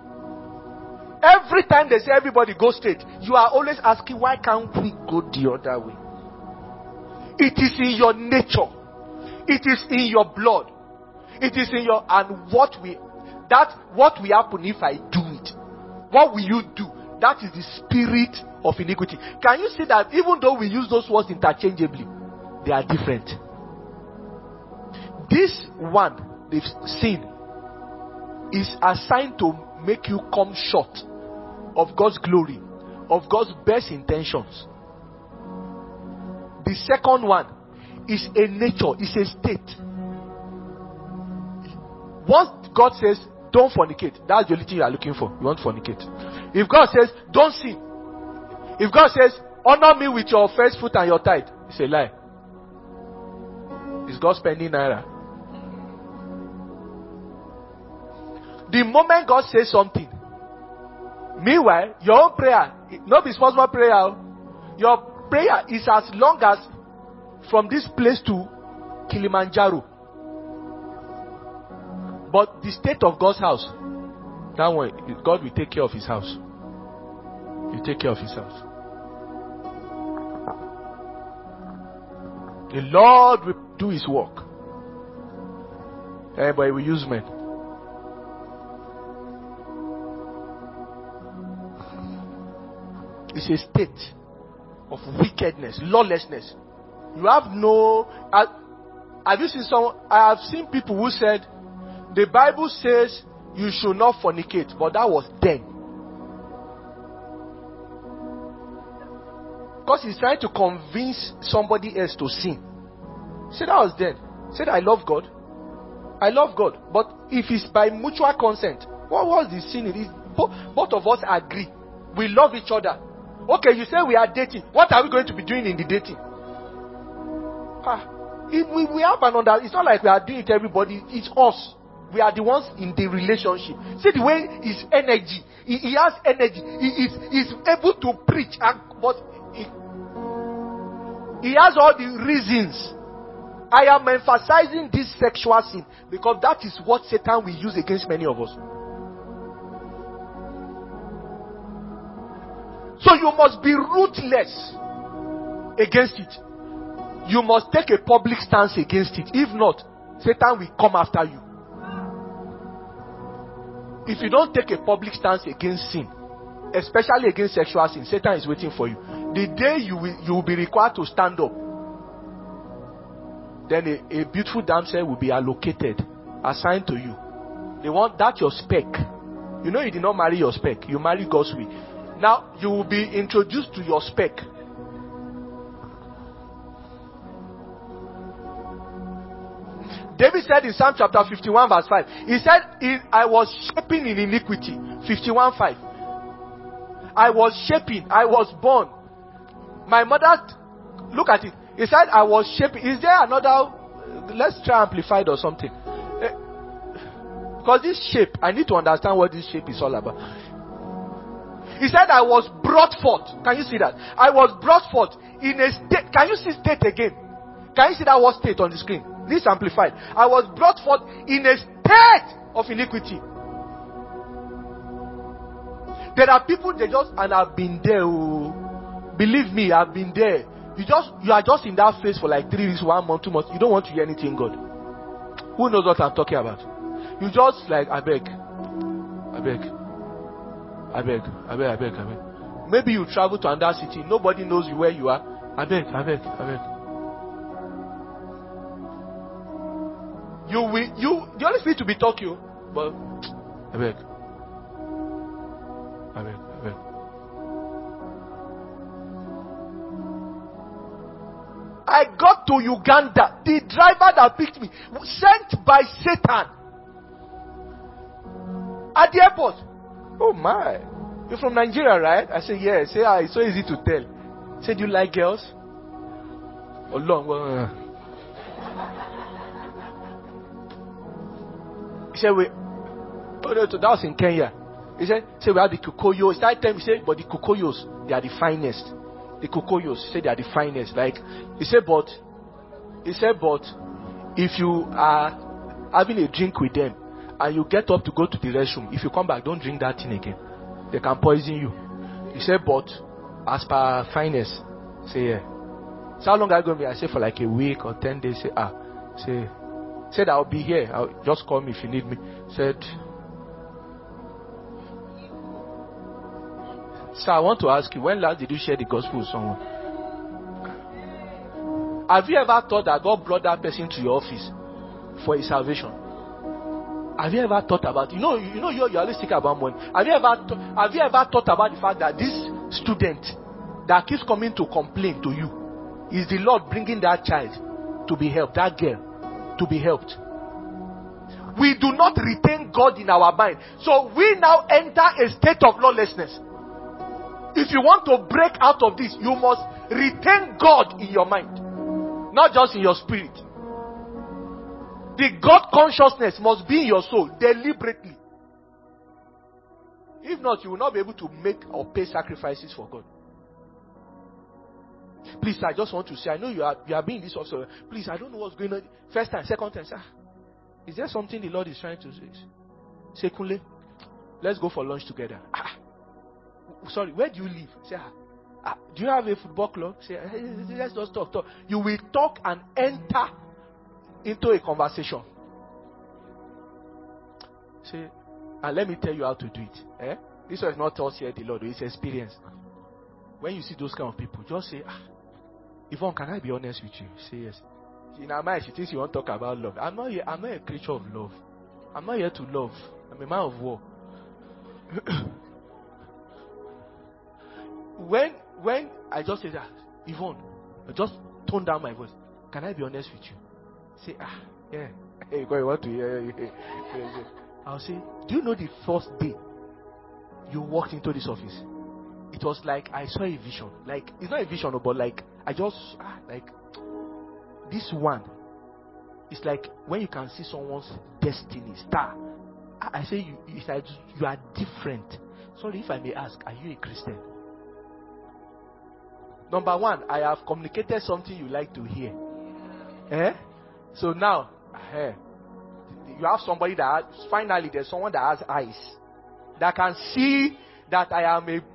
Every time they say everybody go straight, you are always asking, why can't we go the other way? It is in your nature. It is in your blood. It is in your, and what will happen if I do it? What will you do? That is the spirit of iniquity. Can you see that even though we use those words interchangeably, they are different? This one, the sin, is assigned to make you come short of God's glory, of God's best intentions. The second one is a nature, is a state. Once God says, don't fornicate, that's the only thing you are looking for. You want to fornicate. If God says, don't sin. If God says, honor me with your first fruit and your tithe, it's a lie. Is God spending naira? The moment God says something, meanwhile, your own prayer, not be small prayer, your prayer is as long as from this place to Kilimanjaro. But the state of God's house, that one, God will take care of his house. He'll take care of his house. The Lord will do his work. Everybody will use men. It's a state of wickedness, lawlessness. You have no. Have you seen someone? I have seen people who said the Bible says you should not fornicate, but that was then. Because he's trying to convince somebody else to sin. Say that was then. Said I love God. I love God. But if it's by mutual consent, what was the sin? It is both of us agree. We love each other. Okay, you say we are dating. What are we going to be doing in the dating? We have another. It's not like we are doing it everybody. It's us. We are the ones in the relationship. See the way his energy. He has energy. He's able to preach. But he has all the reasons. I am emphasizing this sexual sin because that is what Satan will use against many of us. So you must be ruthless against it. You must take a public stance against it. If not, Satan will come after you. If you don't take a public stance against sin, especially against sexual sin, Satan is waiting for you. The day you will be required to stand up, then a beautiful damsel will be allocated, assigned to you. They want that your spec. You know you did not marry your spec. You marry God's will. Now you will be introduced to your spec. David said in Psalm chapter 51 verse 5, he said, I was shaping in iniquity. 51:5. I was shaping, I was born. My mother, look at it. He said, I was shaping. Is there another? Let's try amplified or something. Because this shape, I need to understand what this shape is all about. He said, I was brought forth. Can you see that? I was brought forth in a state. Can you see state again? Can you see that word state on the screen? This amplified. I was brought forth in a state of iniquity. There are people, they just, and I've been there. Oh, believe me, I've been there. You are just in that phase for like 3 weeks, 1 month, 2 months. You don't want to hear anything God. Who knows what I'm talking about? You just like, I beg. Maybe you travel to another city. Nobody knows you where you are. I beg. The Holy Spirit to be talking, but I beg. I got to Uganda. The driver that picked me, sent by Satan, at the airport. Oh my, you're from Nigeria, right? I said, yeah. Say, it's so easy to tell. He said, you like girls? Oh, long. He said, wait. Oh, no, that was in Kenya. He said, we have the Kukoyos. It's that time he said, but the Kukoyos, they are the finest. The Kukoyos, he said, they are the finest. Like, he said, but if you are having a drink with them and you get up to go to the restroom, if you come back, don't drink that thing again. They can poison you. He said, but as per finest, say, yeah. So how long are you going to be? I said, for like a week or 10 days. Said, I'll be here. Just call me if you need me. Said, so I want to ask you, when last did you share the gospel with someone? Have you ever thought that God brought that person to your office for his salvation? Have you ever thought about, you always think about money. Have you ever thought about the fact that this student that keeps coming to complain to you is the Lord bringing that child to be helped, that girl to be helped? We do not retain God in our mind. So we now enter a state of lawlessness. If you want to break out of this, you must retain God in your mind, not just in your spirit. The God consciousness must be in your soul deliberately. If not, you will not be able to make or pay sacrifices for God. Please, I just want to say, I know you are being this also. Please, I don't know what's going on. First time, second time, sir. Is there something the Lord is trying to say? Say, Kunle, let's go for lunch together. Sorry, where do you live? Say, do you have a football club? Say, let's just talk. You will talk and enter into a conversation. Say, and let me tell you how to do it. This was not us here, the Lord. It's experience. When you see those kind of people, just say, Yvonne, can I be honest with you? Say yes. In her mind, she thinks you want to talk about love. I'm not a creature of love. I'm not here to love. I'm a man of war. When I just say that, Yvonne, I just tone down my voice. Can I be honest with you? Say, yeah. Hey, God, you want to hear? I'll say, do you know the first day you walked into this office? It was like I saw a vision. Like, it's not a vision, but like I just like this one. It's like when you can see someone's destiny star. I say it's like you are different. Sorry if I may ask, are you a Christian? Number one, I have communicated something you like to hear. So now, you have somebody that finally there's someone that has eyes that can see that I am a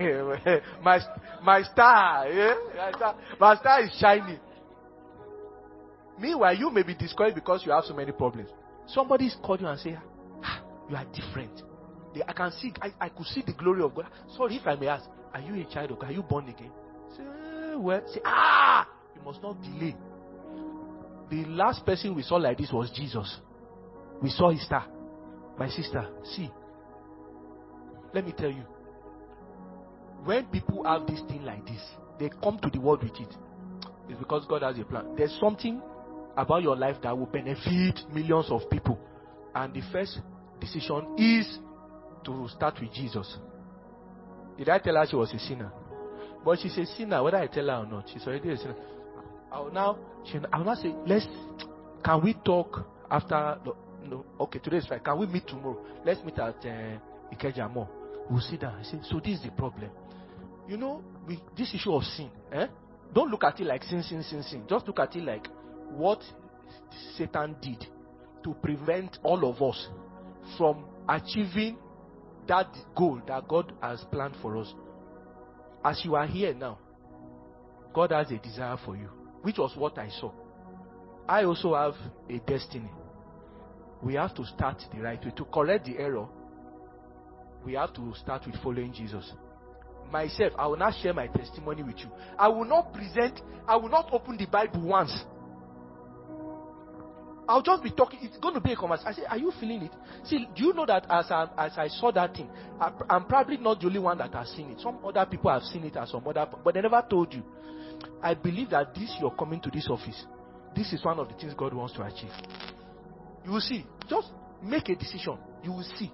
my star. My star is shining. Meanwhile, you may be discouraged because you have so many problems. Somebody's called you and say, you are different. I can see. I could see the glory of God. Sorry if I may ask, are you a child of God? Are you born again? Say, well, say, you must not delay. The last person we saw like this was Jesus. We saw his star. My sister, see. Let me tell you. When people have this thing like this, they come to the world with it. It's because God has a plan. There's something about your life that will benefit millions of people. And the first decision is to start with Jesus. Did I tell her she was a sinner? But she's a sinner, whether I tell her or not. She's already a sinner. I'll now say, can we talk after? No, okay, today is Friday. Can we meet tomorrow? Let's meet at Ikeja Mall. We'll sit down. I say, so this is the problem. You know, this issue of sin. Don't look at it like sin. Just look at it like what Satan did to prevent all of us from achieving that goal that God has planned for us. As you are here now, God has a desire for you, which was what I saw. I also have a destiny. We have to start the right way. To correct the error, we have to start with following Jesus. Myself, I will not share my testimony with you. I will not open the Bible once. I'll just be talking. It's going to be a conversation. I say, are you feeling it? See, do you know that as I saw that thing, I'm probably not the only one that has seen it. Some other people have seen it as some other, but they never told you. I believe that you're coming to this office, this is one of the things God wants to achieve. You will see. Just make a decision. You will see.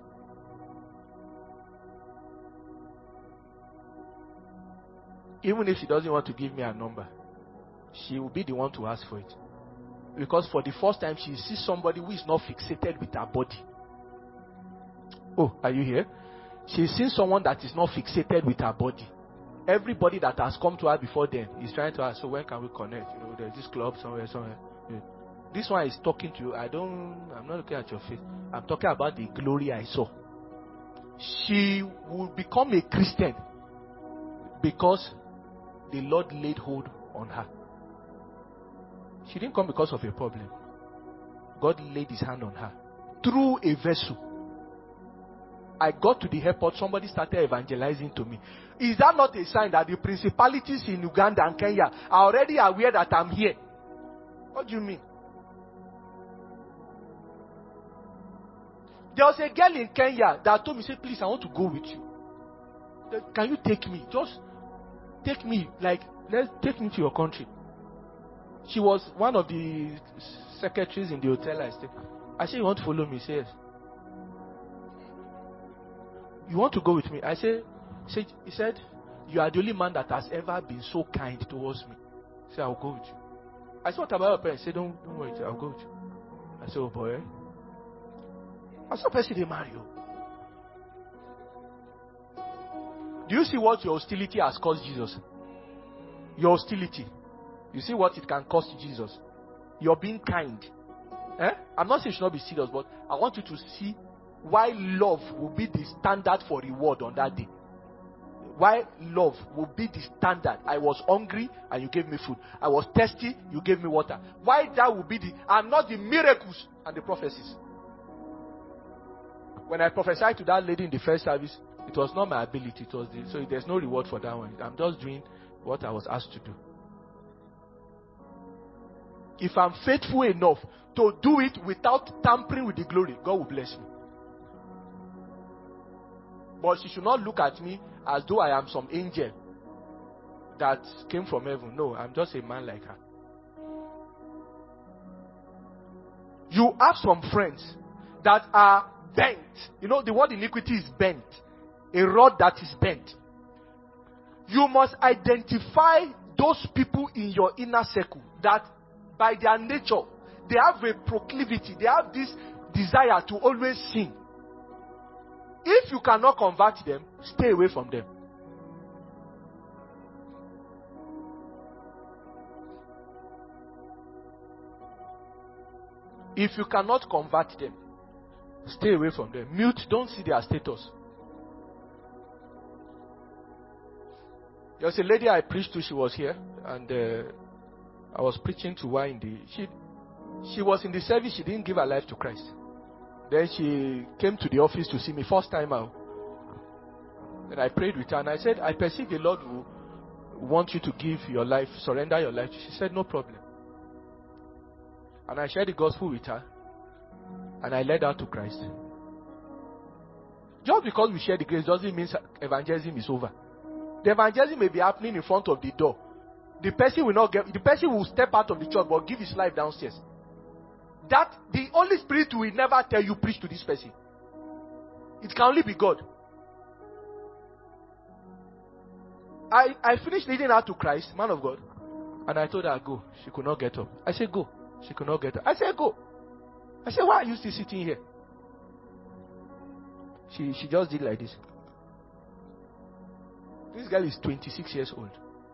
Even if she doesn't want to give me a number, she will be the one to ask for it. Because for the first time, she sees somebody who is not fixated with her body. Oh, are you here? She's seen someone that is not fixated with her body. Everybody that has come to her before then is trying to ask, so when can we connect? You know, there's this club somewhere. Yeah. This one is talking to you. I'm not looking at your face. I'm talking about the glory I saw. She will become a Christian because the Lord laid hold on her. She didn't come because of a problem. God laid his hand on her through a vessel. I got to the airport, somebody started evangelizing to me. Is that not a sign that the principalities in Uganda and Kenya are already aware that I'm here? What do you mean? There was a girl in Kenya that told me, say, please, I want to go with you. Can you take me? Just take me, take me to your country. She was one of the secretaries in the hotel I stayed. I said, you want to follow me? He said, yes. You want to go with me? He said, you are the only man that has ever been so kind towards me. He said, I'll go with you. I said, what about your parents? He said, don't worry, I'll go with you. I said, oh boy. I saw person they marry you. Do you see what your hostility has caused Jesus? Your hostility. You see what it can cost Jesus? You're being kind. I'm not saying you should not be serious, but I want you to see why love will be the standard for reward on that day. Why love will be the standard. I was hungry and you gave me food. I was thirsty, you gave me water. Why that will be and not the miracles and the prophecies. When I prophesied to that lady in the first service, it was not my ability. So there's no reward for that one. I'm just doing what I was asked to do. If I'm faithful enough to do it without tampering with the glory, God will bless me. But she should not look at me as though I am some angel that came from heaven. No, I'm just a man like her. You have some friends that are bent. You know, the word iniquity is bent. A rod that is bent. You must identify those people in your inner circle that by their nature, they have a proclivity. They have this desire to always sin. If you cannot convert them, stay away from them. If you cannot convert them, stay away from them. Mute, don't see their status. There was a lady I preached to, she was here, and I was preaching to her she was in the service, she didn't give her life to Christ. Then she came to the office to see me, first time out. And I prayed with her and I said, I perceive the Lord will want you to give your life, surrender your life. She said, no problem. And I shared the gospel with her and I led her to Christ. Just because we share the grace doesn't mean evangelism is over. The evangelism may be happening in front of the door. The person will step out of the church but give his life downstairs. that the Holy Spirit will never tell you preach to this person. It can only be God. I finished leading her to Christ, man of God, and I told her, go. She could not get up. I said, go. She could not get up. I said, go. I said, why are you still sitting here? She just did like this. This girl is 26 years old.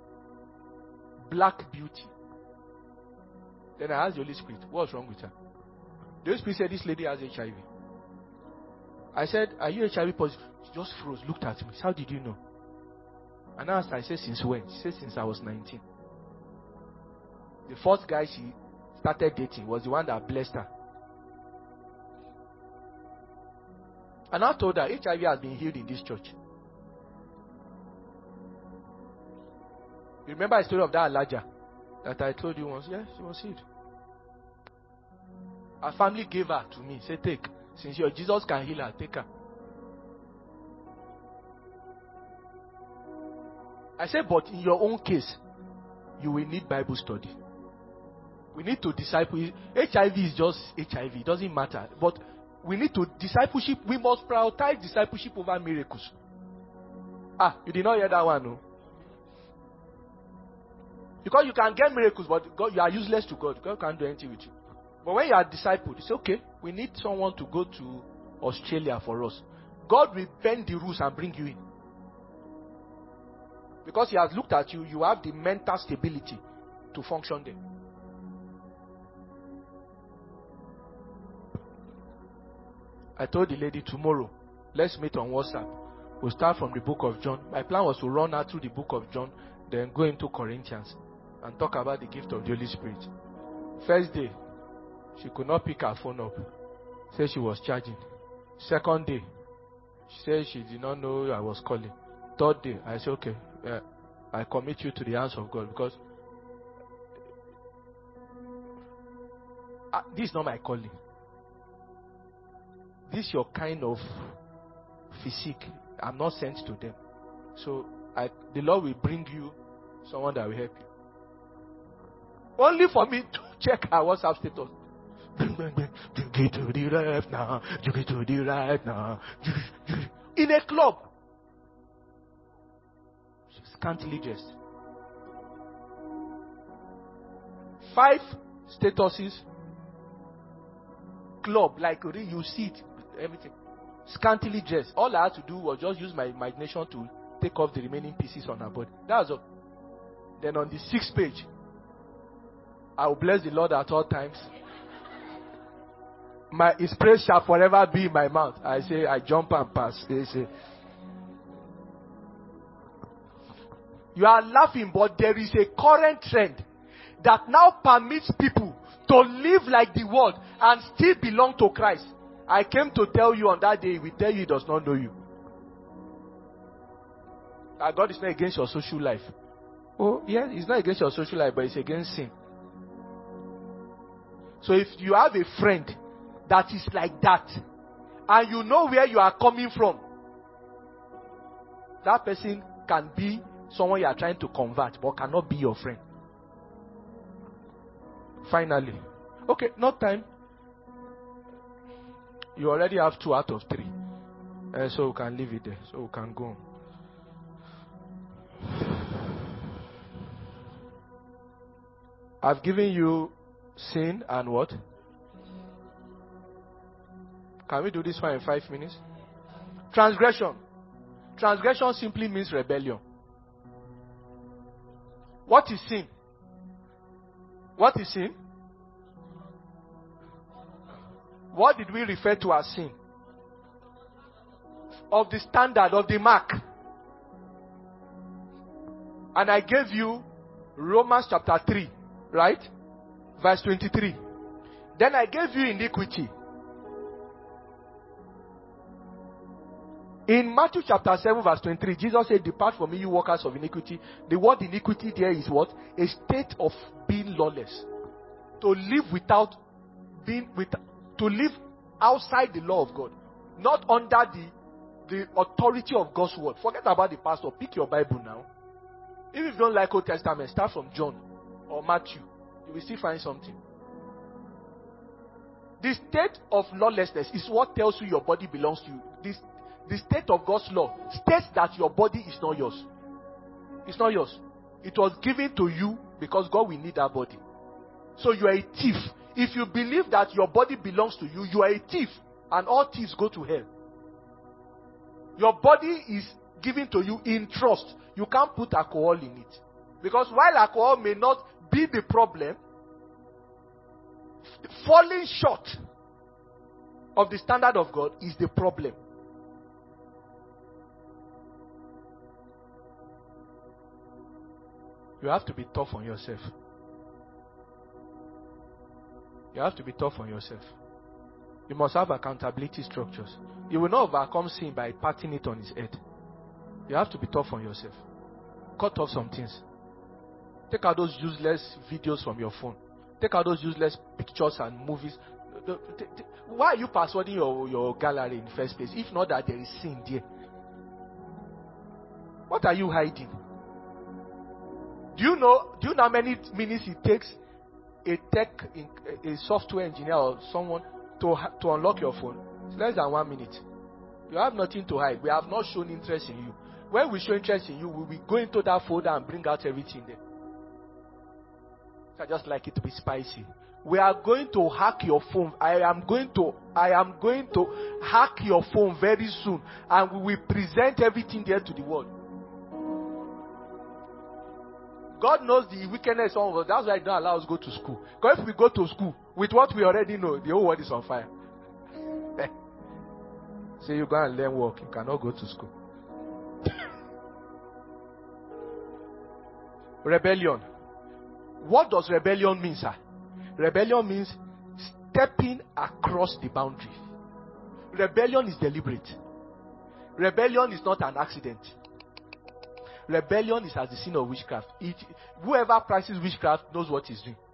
Black beauty. Then I asked the Holy Spirit, what's wrong with her? The Holy Spirit said, this lady has HIV. I said, are you HIV positive? She just froze, looked at me. How did you know? And I asked her, I said, since when? She said, since I was 19. The first guy she started dating was the one that blessed her. And I told her, HIV has been healed in this church. You remember the story of that Elijah that I told you once? Yeah, she was healed. Her family gave her to me. Say, take. Since your Jesus can heal her, take her. I said, but in your own case, you will need Bible study. We need to disciple. HIV is just HIV. It doesn't matter. But we need to discipleship. We must prioritize discipleship over miracles. You did not hear that one, no? Because you can get miracles, but God, you are useless to God. God can't do anything with you. But when you are discipled, it's okay. We need someone to go to Australia for us. God will bend the rules and bring you in. Because He has looked at you, you have the mental stability to function there. I told the lady, tomorrow, let's meet on WhatsApp. We'll start from the book of John. My plan was to run her through the book of John, then go into Corinthians and talk about the gift of the Holy Spirit. First day, she could not pick her phone up. Said she was charging. Second day, she said she did not know I was calling. Third day, I said, okay, I commit you to the hands of God, because this is not my calling. This is your kind of physique. I'm not sent to them. So the Lord will bring you someone that will help you. Only for me to check her WhatsApp status. You get to the left now. You get to the right now. In a club. Scantily dressed. 5 statuses. Club, like you see it, everything. Scantily dressed. All I had to do was just use my imagination to take off the remaining pieces on her body. That was all. Then on the 6th page, I will bless the Lord at all times. His praise shall forever be in my mouth. I say, I jump and pass. They say, you are laughing, but there is a current trend that now permits people to live like the world and still belong to Christ. I came to tell you on that day, we tell you He does not know you. That God is not against your social life. Oh, yes, He's not against your social life, but it's against sin. So if you have a friend that is like that, and you know where you are coming from, that person can be someone you are trying to convert, but cannot be your friend. Finally. Okay, not time. You already have 2 out of 3. So we can leave it there. So we can go. I've given you sin and what? Can we do this one in 5 minutes? Transgression. Transgression simply means rebellion. What is sin? What is sin? What did we refer to as sin? Of the standard, of the mark. And I gave you Romans chapter 3, right? Verse 23. Then I gave you iniquity. In Matthew chapter 7 verse 23, Jesus said, depart from me, you workers of iniquity. The word iniquity there is what? A state of being lawless. To live without being to live outside the law of God. Not under the authority of God's word. Forget about the pastor. Pick your Bible now. If you don't like Old Testament, start from John or Matthew. You will still find something. The state of lawlessness is what tells you your body belongs to you. The state of God's law states that your body is not yours. It's not yours. It was given to you because God will need that body. So you are a thief. If you believe that your body belongs to you, you are a thief. And all thieves go to hell. Your body is given to you in trust. You can't put alcohol in it. Because while alcohol may not be the problem, falling short of the standard of God is the problem. You have to be tough on yourself. You have to be tough on yourself. You must have accountability structures. You will not overcome sin by patting it on his head. You have to be tough on yourself. Cut off some things. Take out those useless videos from your phone. Take out those useless pictures and movies. Why are you passwording your gallery in the first place? If not that there is sin there. What are you hiding? Do you know how many minutes it takes a software engineer or someone to unlock your phone? It's less than 1 minute. You have nothing to hide. We have not shown interest in you. When we show interest in you, we will go into that folder and bring out everything there. I just like it to be spicy. We are going to hack your phone. I am going to hack your phone very soon, and we will present everything there to the world. God knows the wickedness of us. That's why He don't allow us to go to school. Because if we go to school with what we already know, the whole world is on fire. So you go and learn work. You cannot go to school. Rebellion. What does rebellion mean, sir? Rebellion means stepping across the boundary. Rebellion is deliberate. Rebellion is not an accident. Rebellion is as the sin of witchcraft. Whoever practices witchcraft knows what he's doing.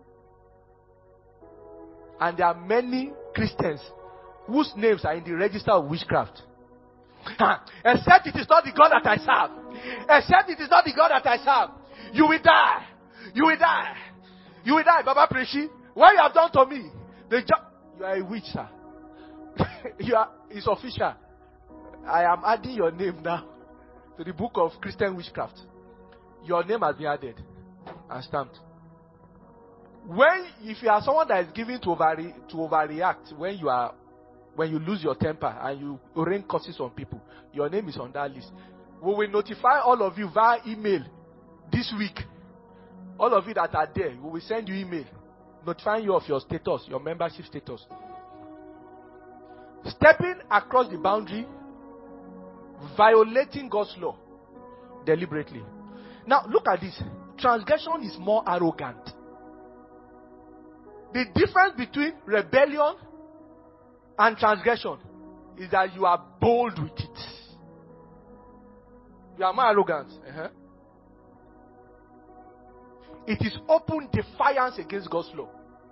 And there are many Christians whose names are in the register of witchcraft. Except it is not the God that I serve. Except it is not the God that I serve. You will die. You will die. You will die, Baba Preshi. What you have done to me? You are a witch, sir. It's official. I am adding your name now to the book of Christian witchcraft. Your name has been added and stamped. If you are someone that is given to overreact when you lose your temper and you rain curses on people, your name is on that list. We will notify all of you via email this week. All of you that are there, we will send you email notifying you of your status, your membership status. Stepping across the boundary, violating God's law deliberately. Now look at this. Transgression is more arrogant. The difference between rebellion and transgression is that you are bold with it. You are more arrogant. It is open defiance against God's law.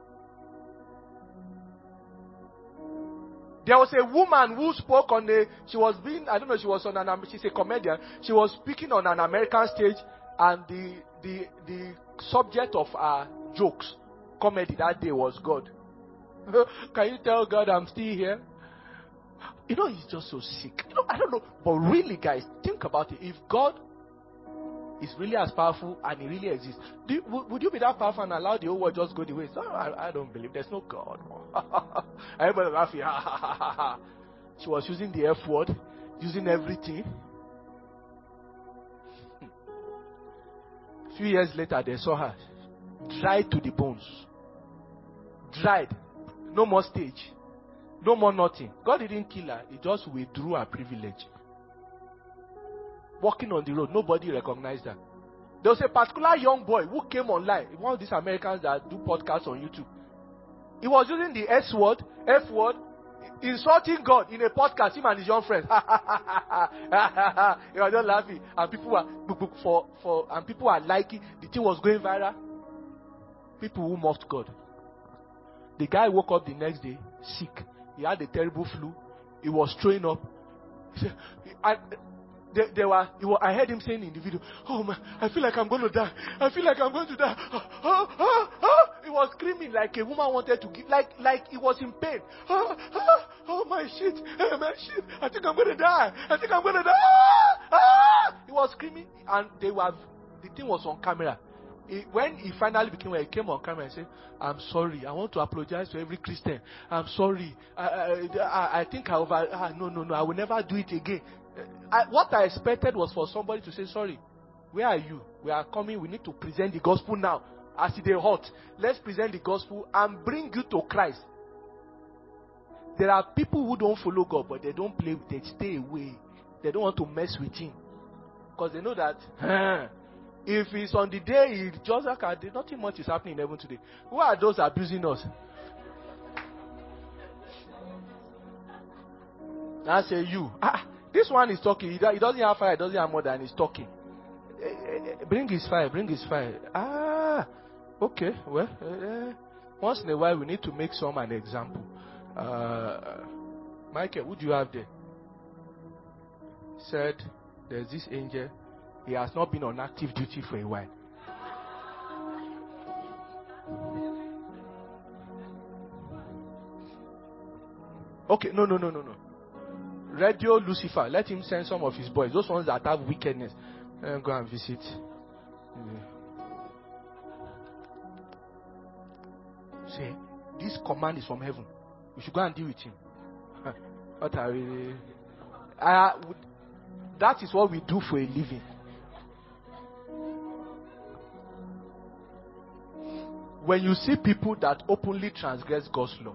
There was a woman who spoke she's a comedian. She was speaking on an American stage, and the subject of her jokes, comedy that day was God. Can you tell God I'm still here? He's just so sick. I don't know. But really, guys, think about it. If God is really as powerful and He really exists, would you be that powerful and allow the whole world just go the way? So, I don't believe there's no God. Everybody laughing. She was using the F word, using everything. A few years later, they saw her dried to the bones. Dried. No more stage. No more nothing. God didn't kill her. He just withdrew her privilege. Walking on the road, nobody recognized her. There was a particular young boy who came online. One of these Americans that do podcasts on YouTube. He was using the S word, F word, insulting God in a podcast, him and his young friends. He was just laughing. And people were liking. The thing was going viral. People who mocked God. The guy woke up the next day sick. He had a terrible flu. He was throwing up. I heard him saying in the video, "Oh man, I feel like I'm going to die. I feel like I'm going to die." He was screaming like a woman wanted to give, like he was in pain. Oh my shit, my shit. I think I'm gonna die. He was screaming, and the thing was on camera. When he finally became aware, he came on camera and said, "I'm sorry. I want to apologize to every Christian. I'm sorry. I think no. I will never do it again." What I expected was for somebody to say, "Sorry, where are you? We are coming. We need to present the gospel now. As it is hot, let's present the gospel and bring you to Christ." There are people who don't follow God, but they don't play. They stay away. They don't want to mess with Him because they know that if it's on the day He just like nothing much is happening in heaven today. Who are those abusing us? I say you. This one is talking. He doesn't have fire. He doesn't have mother, and he's talking. Bring his fire. Okay. Well, once in a while we need to make some an example. Michael, who do you have there? Said there's this angel. He has not been on active duty for a while. Okay, no. Radio Lucifer, let him send some of his boys. Those ones that have wickedness. Go and visit. Say, this command is from heaven. You should go and deal with him. What are we? That is what we do for a living. When you see people that openly transgress God's law,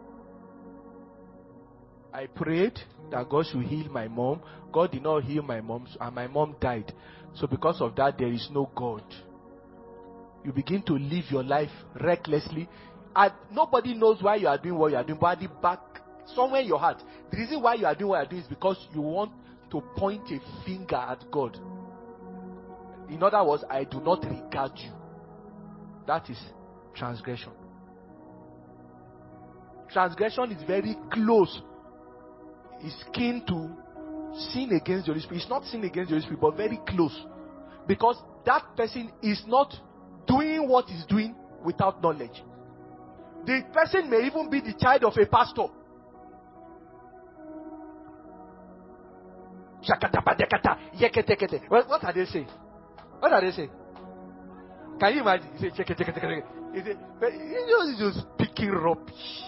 I prayed that God should heal my mom. God did not heal my mom, and my mom died. So because of that, there is no God. You begin to live your life recklessly. And nobody knows why you are doing what you are doing, but at the back, somewhere in your heart, the reason why you are doing what you are doing is because you want to point a finger at God. In other words, I do not regard you. That is transgression. Transgression is very close. It's kin to sin against the Holy Spirit. It's not sin against the Holy Spirit, but very close. Because that person is not doing what he's doing without knowledge. The person may even be the child of a pastor. What are they saying? What are they saying? Can you imagine? He said, he's just speaking rubbish.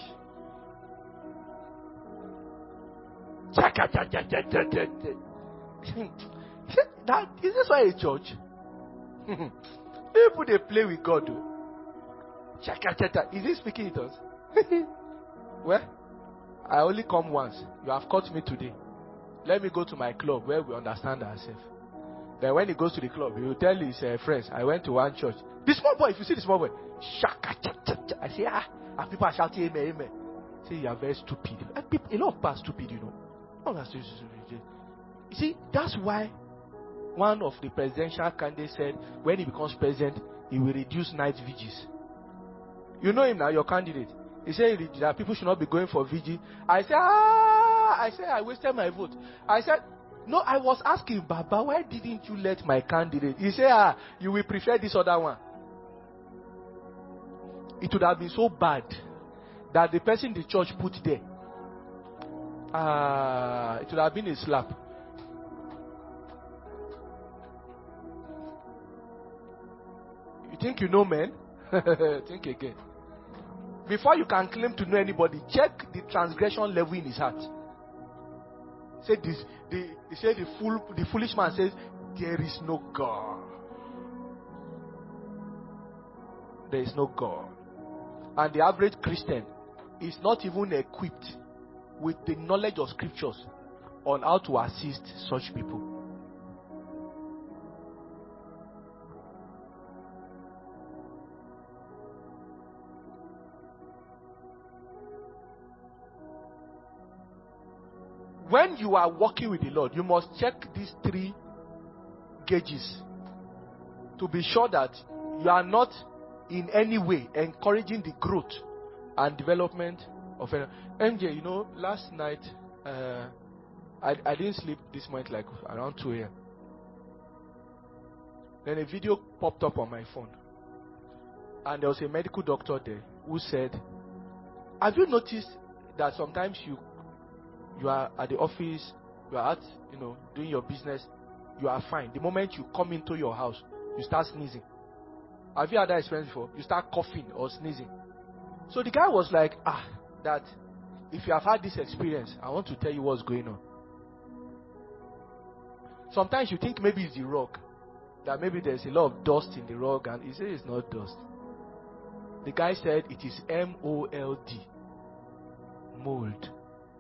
That is this why a church? People they play with God. Is he speaking in tongues? Well, I only come once. You have caught me today. Let me go to my club where we understand ourselves. Then when he goes to the club, he will tell his friends, I went to one church. The small boy, if you see the small boy, I say, and people are shouting, amen, amen. Say, you are very stupid. And people, a lot of people are stupid, you know. You see, that's why one of the presidential candidates said, when he becomes president, he will reduce night vigils. You know him now, your candidate. He said that people should not be going for vigil. I said, I wasted my vote. I said, no, I was asking Baba, why didn't you let my candidate? He said, you will prefer this other one. It would have been so bad that the person the church put there, it would have been a slap. You think you know men? Think again. Before you can claim to know anybody, check the transgression level in his heart. Say this. The foolish man says, there is no God. There is no God. And the average Christian is not even equipped with the knowledge of scriptures on how to assist such people. When you are walking with the Lord, you must check these 3 gauges to be sure that you are not in any way encouraging the growth and development of MJ. You know, last night I didn't sleep this night like around 2 a.m. Then a video popped up on my phone. And there was a medical doctor there who said, have you noticed that sometimes you are at the office, you are at, doing your business, you are fine. The moment you come into your house, you start sneezing. Have you had that experience before? You start coughing or sneezing. So the guy was like, that if you have had this experience, I want to tell you what's going on. Sometimes you think maybe it's the rug, that maybe there's a lot of dust in the rug, and he said it's not dust. The guy said it is M-O-L-D. Mold.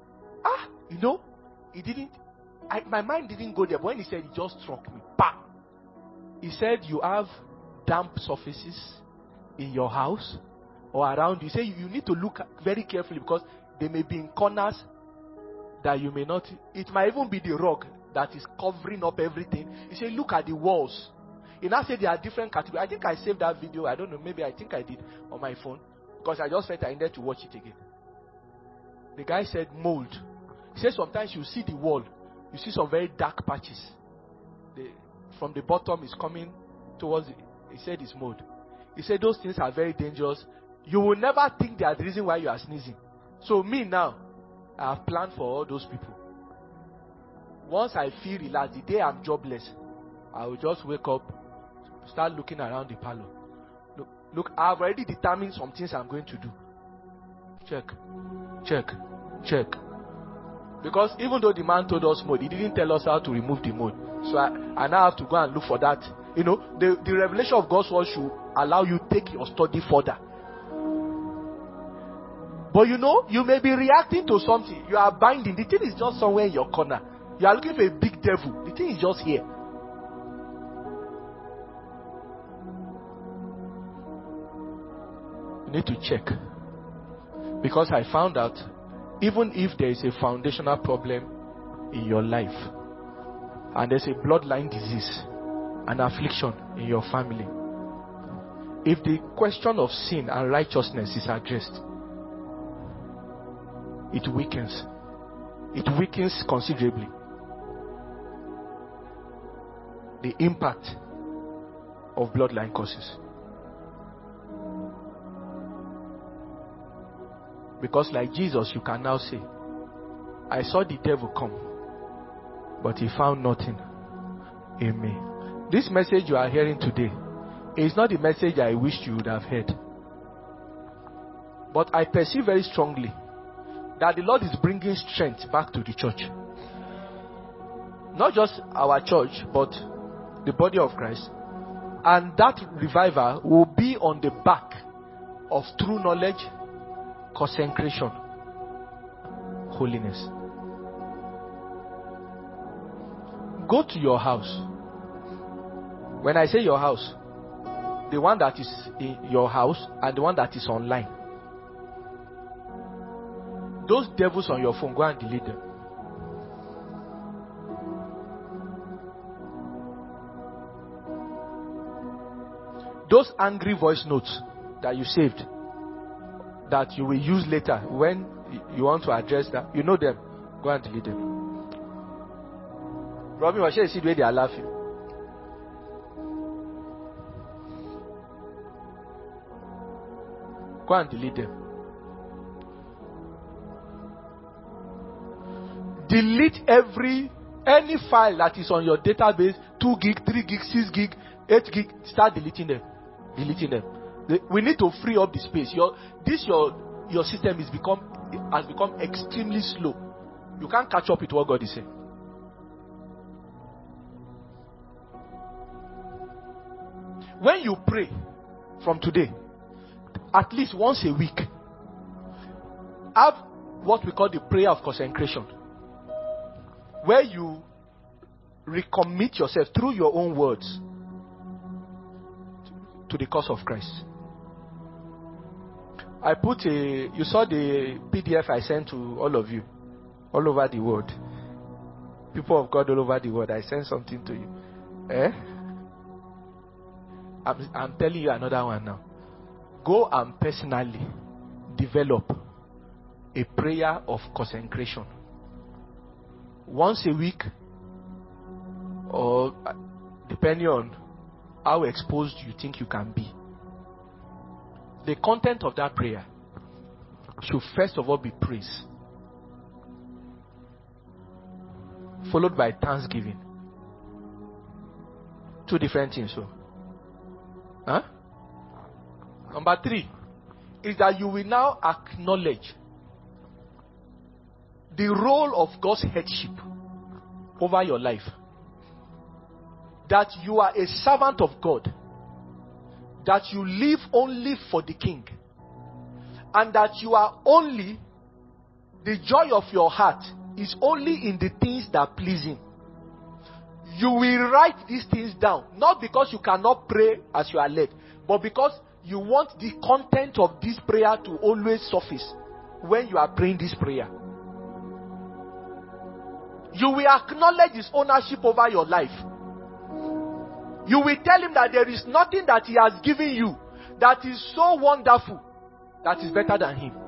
He didn't, my mind didn't go there, but when he said, it just struck me. Bam! He said you have damp surfaces in your house or around you. He said you need to look very carefully because they may be in corners that you may not. It might even be the rug that is covering up everything. He said, look at the walls. He now said there are different categories. I think I saved that video. I don't know. Maybe I think I did on my phone because I just felt I needed to watch it again. The guy said mold. He said sometimes you see the wall, you see some very dark patches. From the bottom is coming towards it. He said it's mold. He said those things are very dangerous. You will never think they are the reason why you are sneezing. So me now, I have planned for all those people. Once I feel relaxed, the day I'm jobless, I will just wake up, start looking around the parlor. Look, I've already determined some things I'm going to do. Check. Because even though the man told us mold, he didn't tell us how to remove the mold. So I now have to go and look for that. The revelation of God's word should allow you to take your study further. But you may be reacting to something. You are binding. The thing is just somewhere in your corner. You are looking for a big devil. The thing is just here. You need to check. Because I found out, even if there is a foundational problem in your life, and there's a bloodline disease, an affliction in your family, if the question of sin and righteousness is addressed, it weakens. It weakens considerably. The impact of bloodline causes. Because like Jesus, you can now say, I saw the devil come, but he found nothing in me. This message you are hearing today is not the message I wished you would have heard. But I perceive very strongly that the Lord is bringing strength back to the church. Not just our church, but the body of Christ. And that revival will be on the back of true knowledge, consecration, holiness. Go to your house. When I say your house, the one that is in your house and the one that is online. Those devils on your phone, go and delete them. Those angry voice notes that you saved, that you will use later when you want to address that, you know them, go and delete them. Robin, what should see the way they are laughing? Go and delete them. Delete any file that is on your database, 2 gig, 3 gig, 6 gig, 8 gig. Start deleting them. We need to free up the space. Your system has become extremely slow. You can't catch up with what God is saying. When you pray from today, at least once a week, have what we call the prayer of consecration, where you recommit yourself through your own words to the cause of Christ. You saw the PDF I sent to all of you, all over the world. People of God all over the world, I sent something to you. I'm telling you another one now. Go and personally develop a prayer of consecration. Once a week, or depending on how exposed you think you can be. the content of that prayer should first of all be praise, followed by thanksgiving. Two different things. So, number 3 is that you will now acknowledge the role of God's headship over your life. That you are a servant of God. That you live only for the King. And that you are only, the joy of your heart is only in the things that please Him. You will write these things down, not because you cannot pray as you are led, but because you want the content of this prayer to always surface when you are praying this prayer. You will acknowledge His ownership over your life. You will tell Him that there is nothing that He has given you that is so wonderful that is better than Him.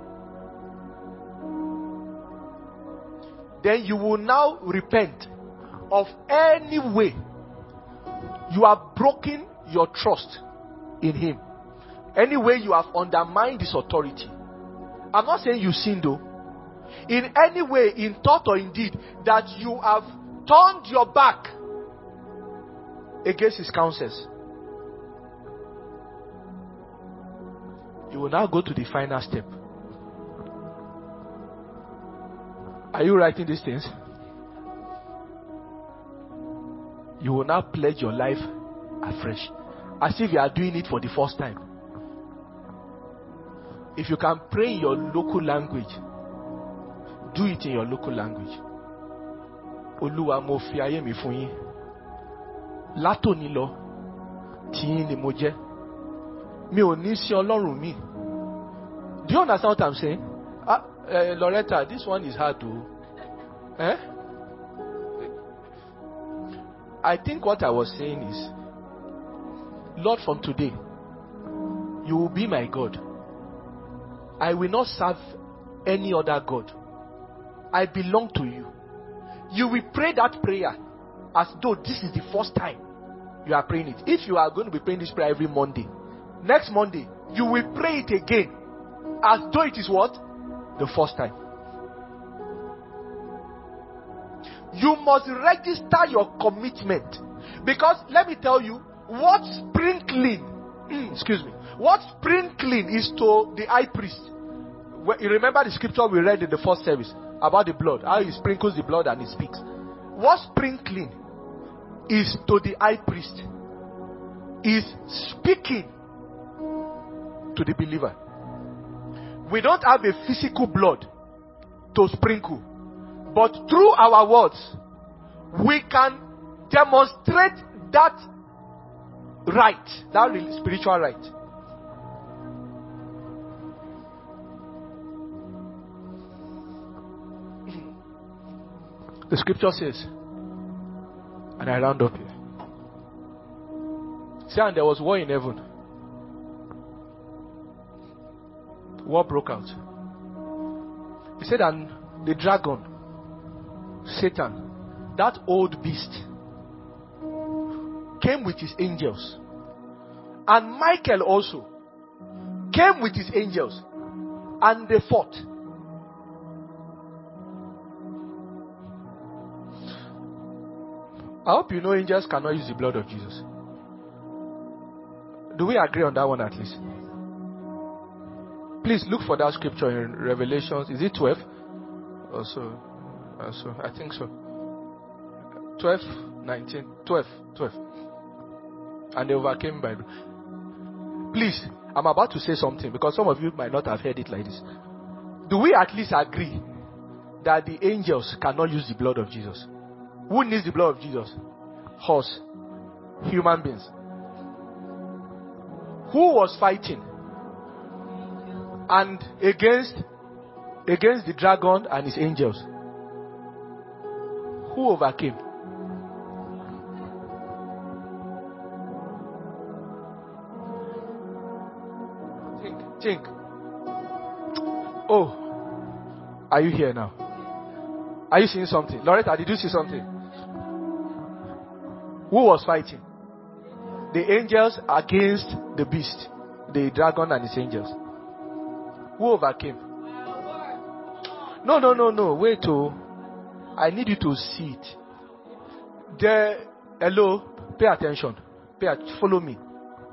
Then you will now repent of any way you have broken your trust in Him. Any way you have undermined His authority. I'm not saying you sinned though. In any way, in thought or in deed, that you have turned your back against His counsels. You will now go to the final step. Are you writing these things? You will now pledge your life afresh, as if you are doing it for the first time. If you can pray in your local language, do it in your local language. Olúwa mo fi ayé mi fún yín. Látòní lọ, tiyín ni mo jẹ́. Mi ò ní sí Ọlọ́run mi. Do you understand what I'm saying? Loretta, this one is hard to. I think what I was saying is, Lord, from today, you will be my God. I will not serve any other God. I belong to you. You will pray that prayer as though this is the first time you are praying it. If you are going to be praying this prayer every Monday, next Monday, you will pray it again as though it is what? The first time. You must register your commitment. Because let me tell you, what sprinkling is to the high priest. You remember the scripture we read in the first service about the blood, how he sprinkles the blood and he speaks. What sprinkling is to the high priest is speaking to the believer. We don't have a physical blood to sprinkle, but through our words we can demonstrate that right, that spiritual right. The scripture says, and I round up here. See, and there was war in heaven. War broke out. He said, and the dragon, Satan, that old beast, came with his angels. And Michael also came with his angels. And they fought. I hope you know angels cannot use the blood of Jesus. Do we agree on that one at least? Please look for that scripture in Revelations. Is it 12? Also, I think so. 12, 19, 12. And they overcame by. Please, I'm about to say something because some of you might not have heard it like this. Do we at least agree that the angels cannot use the blood of Jesus? Who needs the blood of Jesus? Us, human beings. Who was fighting? And against the dragon and his angels? Who overcame? Think. Oh, are you here now? Are you seeing something? Loretta, did you see something? Who was fighting? The angels against the beast. the dragon and his angels? Who overcame? No. Wait, I need you to see it. Hello, pay attention. Follow me.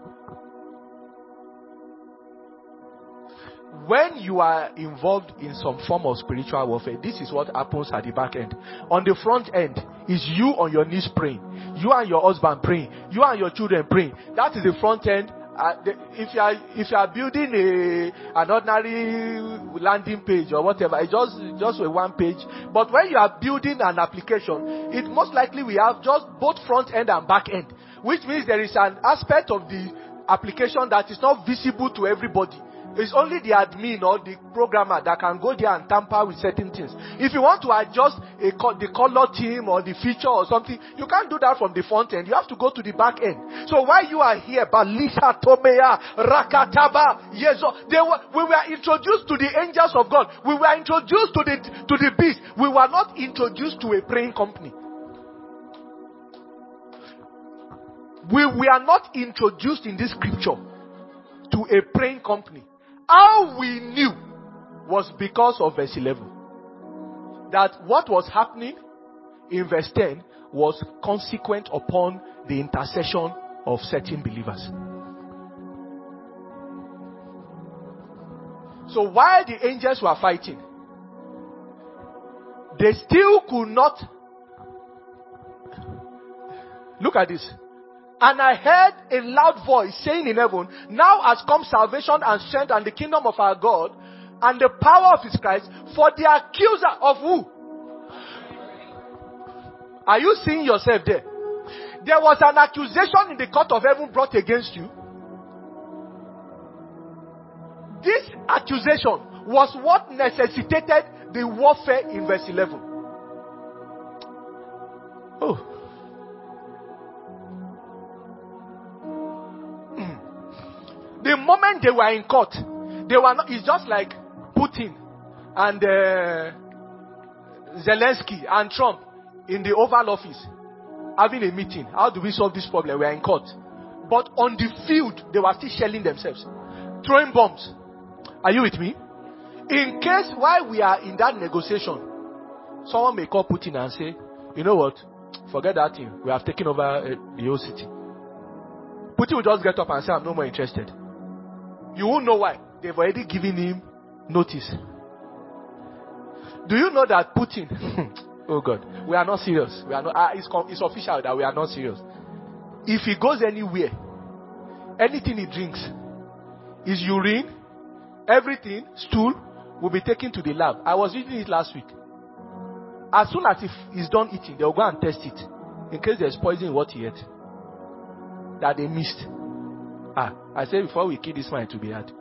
When you are involved in some form of spiritual warfare, this is what happens at the back end. On the front end is you on your knees praying. You and your husband praying. You and your children praying. That is the front end. If you are building an ordinary landing page or whatever, it's just a one page. But when you are building an application, it most likely we have just both front end and back end, which means there is an aspect of the application that is not visible to everybody. It's only the admin or the programmer that can go there and tamper with certain things. If you want to adjust the color theme or the feature or something, you can't do that from the front end. You have to go to the back end. So while you are here, Balisa Tomea, Rakataba, Yezo, we were introduced to the angels of God. We were introduced to the beast. We were not introduced to a praying company. We are not introduced in this scripture to a praying company. How we knew was because of verse 11. That what was happening in verse 10 was consequent upon the intercession of certain believers. So while the angels were fighting, they still could not. Look at this. And I heard a loud voice saying in heaven, now has come salvation and strength and the kingdom of our God and the power of his Christ, for the accuser of who? Are you seeing yourself there? There was an accusation in the court of heaven brought against you. This accusation was what necessitated the warfare in verse 11. Oh. The moment they were in court, they were not. It's just like Putin and Zelensky and Trump in the Oval Office having a meeting. How do we solve this problem? We are in court. But on the field, they were still shelling themselves, throwing bombs. Are you with me? In case while we are in that negotiation, someone may call Putin and say, you know what? Forget that thing. We have taken over the whole city. Putin will just get up and say, I'm no more interested. You won't know why. They've already given him notice. Do you know that Putin, oh God, we are not serious. We are not. It's official that we are not serious. If he goes anywhere, anything he drinks, his urine, everything, stool, will be taken to the lab. I was reading it last week. As soon as he's done eating, they'll go and test it in case there's poison in what he ate that they missed. I said before we kill this man, it will be hard.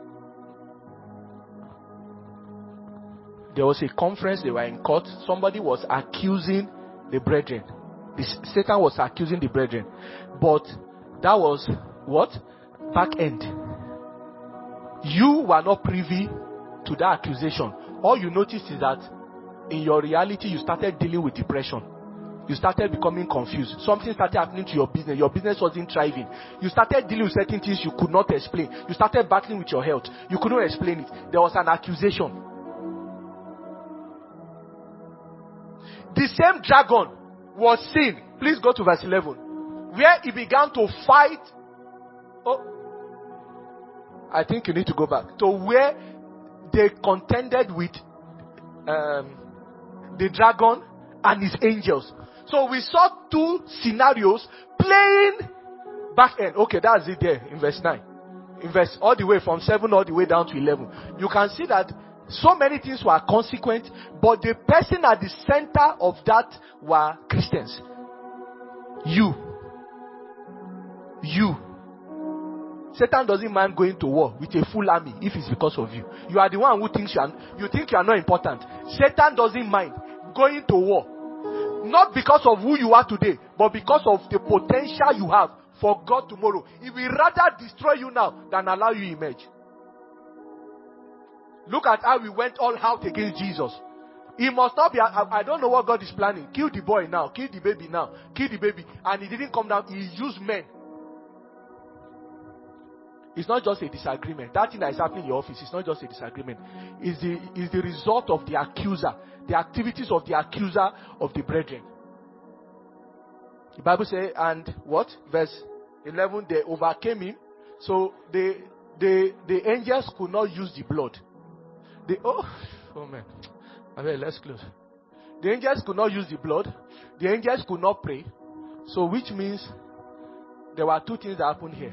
There was a conference, they were in court. Somebody was accusing the brethren. Satan was accusing the brethren. But that was what? Back end. You were not privy to that accusation. All you noticed is that in your reality, you started dealing with depression. You started becoming confused. Something started happening to your business. Your business wasn't thriving. You started dealing with certain things you could not explain. You started battling with your health. You couldn't explain it. There was an accusation. The same dragon was seen. Please go to verse 11. Where he began to fight. Oh, I think you need to go back. To where they contended with the dragon and his angels. So we saw two scenarios playing back end. Okay, that's it there in verse 9. In verse all the way from 7 all the way down to 11. You can see that so many things were consequent, but the person at the center of that were Christians. You. Satan doesn't mind going to war with a full army if it's because of you. You are the one who thinks you think you are not important. Satan doesn't mind going to war. Not because of who you are today, but because of the potential you have for God tomorrow. He will rather destroy you now than allow you emerge. Look at how we went all out against Jesus. He must not be, I don't know what God is planning. Kill the boy now, kill the baby now, kill the baby. And he didn't come down, he used men. It's not just a disagreement. That thing that is happening in your office is not just a disagreement. It's the result of the accuser, the activities of the accuser of the brethren. The Bible says, and what? Verse 11, they overcame him. So the angels could not use the blood. Oh man. Okay, let's close. The angels could not use the blood. The angels could not pray. So which means there were two things that happened here.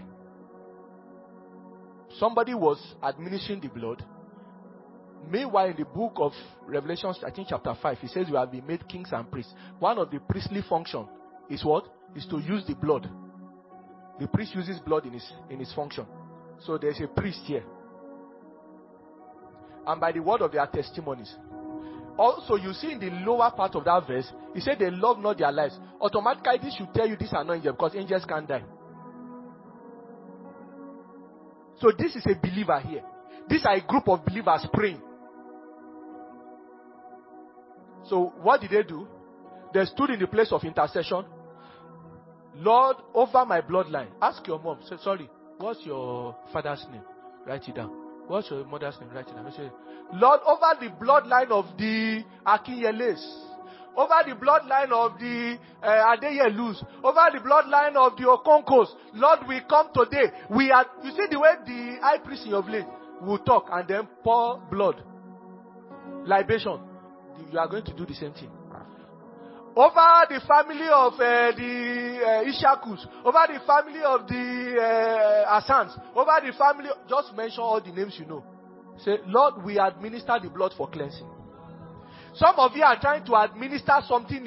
Somebody was administering the blood. Meanwhile, in the book of Revelation, I think chapter 5, it says you have been made kings and priests. One of the priestly function is what? Is to use the blood. The priest uses blood in his function. So there's a priest here. And by the word of their testimonies. Also, you see in the lower part of that verse, he said they love not their lives. Automatically, this should tell you these are not angels, because angels can't die. So this is a believer here. These are a group of believers praying. So what did they do? They stood in the place of intercession. Lord, over my bloodline. Ask your mom. Say, sorry, what's your father's name? Write it down. What's your mother's name? Write it down. Say, Lord, over the bloodline of the Akinyeles, over the bloodline of the Adeyelus, over the bloodline of the Okonkos, Lord, we come today. You see the way the high priest in your village will talk and then pour blood, libation. You are going to do the same thing. Over the family of the Ishakus, over the family of the Asans, over the family, just mention all the names you know. Say, Lord, we administer the blood for cleansing. Some of you are trying to administer something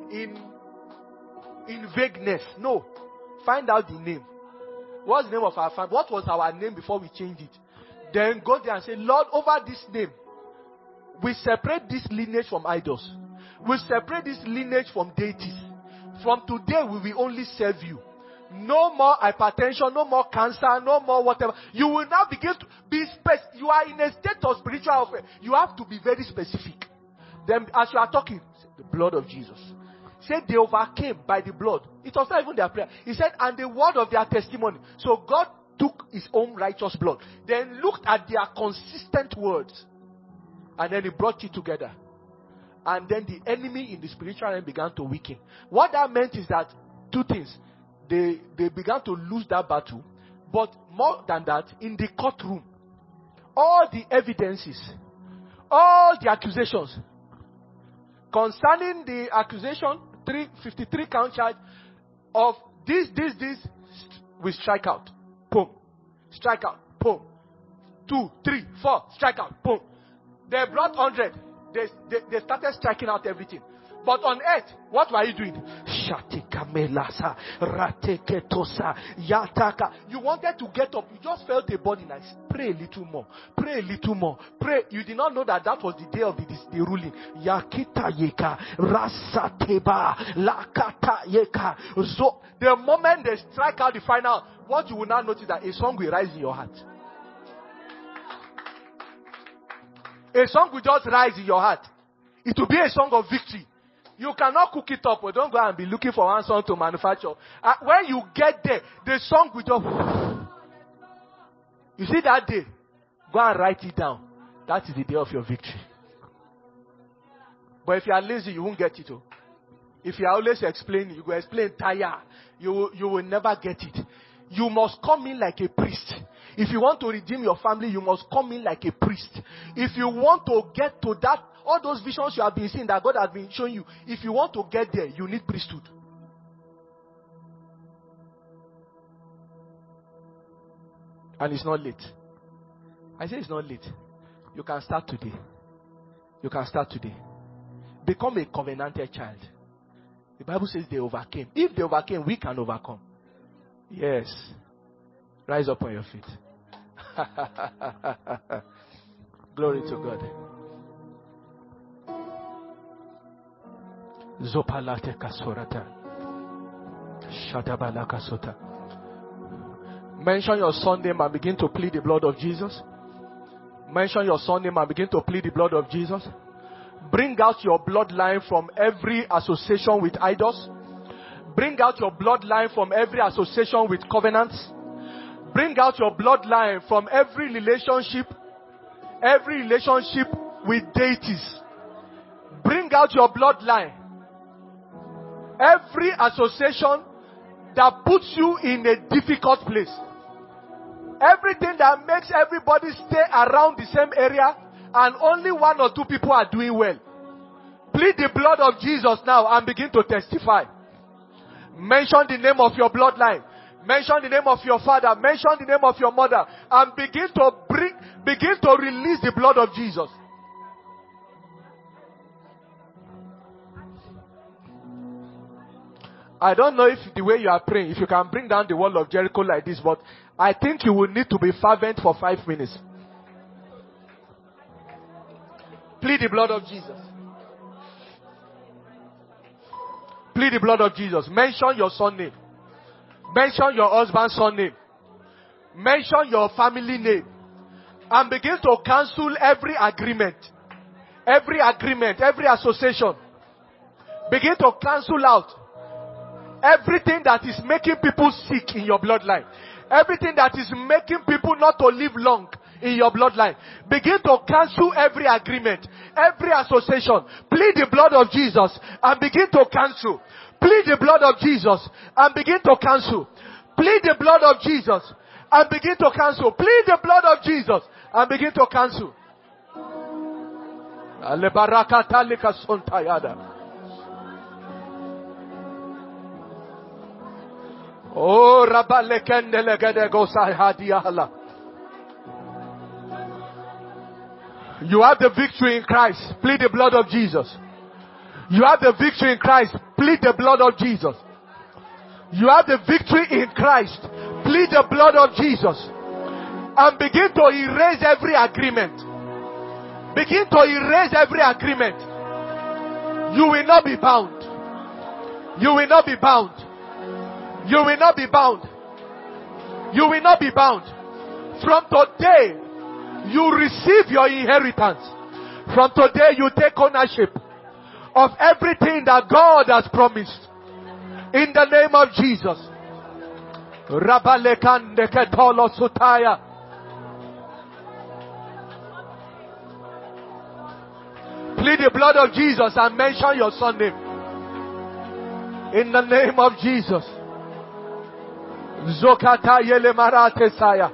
in vagueness. No. Find out the name. What's the name of our family? What was our name before we changed it? Then go there and say, Lord, over this name, we separate this lineage from idols. We separate this lineage from deities. From today, we will only serve you. No more hypertension, no more cancer, no more whatever. You will now begin to be specific. You are in a state of spiritual warfare. You have to be very specific. Then, as you are talking, the blood of Jesus. Said they overcame by the blood. It was not even their prayer. He said, and the word of their testimony. So God took his own righteous blood, then looked at their consistent words, and then he brought it together. And then the enemy in the spiritual realm began to weaken. What that meant is that two things. They began to lose that battle. But more than that, in the courtroom, all the evidences, all the accusations concerning the accusation, 353 count charge of this, we strike out. Boom. Strike out. Boom. 2, 3, 4, strike out. Boom. They brought 100. They started striking out everything. But on earth, what were you doing? You wanted to get up. You just felt a body like, pray a little more. Pray a little more. Pray. You did not know that was the day of the ruling. Yakita yeka. Rasateba. Lakata yeka. So, the moment they strike out the final, what you will now notice that a song will rise in your heart. A song will just rise in your heart. It will be a song of victory. You cannot cook it up, but don't go and be looking for one song to manufacture. When you get there, the song will just... You see that day? Go and write it down. That is the day of your victory. But if you are lazy, you won't get it. If you are always explaining, you go explain tire. You will never get it. You must come in like a priest. If you want to redeem your family, you must come in like a priest. If you want to get to that, all those visions you have been seeing that God has been showing you, if you want to get there, you need priesthood. And it's not late. I say it's not late. You can start today. You can start today. Become a covenanted child. The Bible says they overcame. If they overcame, we can overcome. Yes. Rise up on your feet. Glory to God. Zopalate kasorata. Shadabalaka sota. Mention your son name and begin to plead the blood of Jesus. Mention your son name and begin to plead the blood of Jesus. Bring out your bloodline from every association with idols. Bring out your bloodline from every association with covenants. Bring out your bloodline from every relationship with deities. Bring out your bloodline. Every association that puts you in a difficult place. Everything that makes everybody stay around the same area and only one or two people are doing well. Plead the blood of Jesus now and begin to testify. Mention the name of your bloodline. Mention the name of your father. Mention the name of your mother. And begin to release the blood of Jesus. I don't know if the way you are praying, if you can bring down the wall of Jericho like this, but I think you will need to be fervent for 5 minutes. Plead the blood of Jesus. Plead the blood of Jesus. Mention your son name. Mention your husband's son name. Mention your family name. And begin to cancel every agreement. Every association. Begin to cancel out everything that is making people sick in your bloodline. Everything that is making people not to live long in your bloodline. Begin to cancel every agreement, every association. Plead the blood of Jesus and begin to cancel. Plead the blood of Jesus and begin to cancel. Plead the blood of Jesus and begin to cancel. Plead the blood of Jesus and begin to cancel. Oh, you have the victory in Christ. Plead the blood of Jesus. You have the victory in Christ. Plead the blood of Jesus. You have the victory in Christ. Plead the blood of Jesus. And begin to erase every agreement. Begin to erase every agreement. You will not be bound. You will not be bound. You will not be bound. You will not be bound. From today, you receive your inheritance. From today, you take ownership of everything that God has promised. In the name of Jesus. Plead the blood of Jesus and mention your son name. In the name of Jesus. Zokata yele marate saya.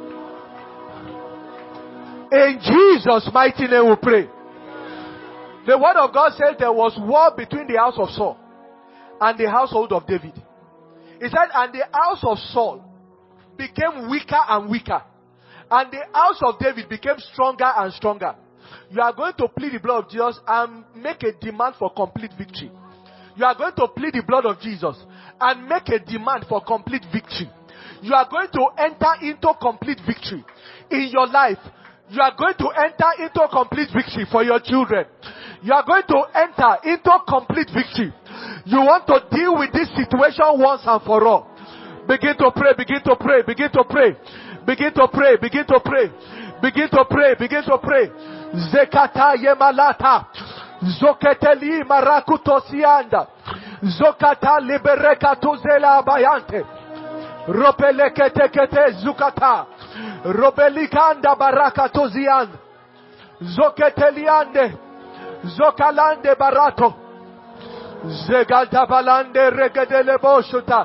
In Jesus' mighty name we pray. The word of God says there was war between the house of Saul and the household of David. He said, and the house of Saul became weaker and weaker, and the house of David became stronger and stronger. You are going to plead the blood of Jesus and make a demand for complete victory. You are going to plead the blood of Jesus and make a demand for complete victory. You are going to enter into complete victory in your life. You are going to enter into complete victory for your children. You are going to enter into complete victory. You want to deal with this situation once and for all. Begin to pray, begin to pray, begin to pray. Begin to pray, begin to pray. Begin to pray, begin to pray. Zekata yemalata. Zoketeli marakutosianda. Zokata libereka tuzela bayante. Ropelekete kete zukata. Robelikanda barakatozian. Zoketeliande. Zokalande barato. Zegalta balande regedele boshuta.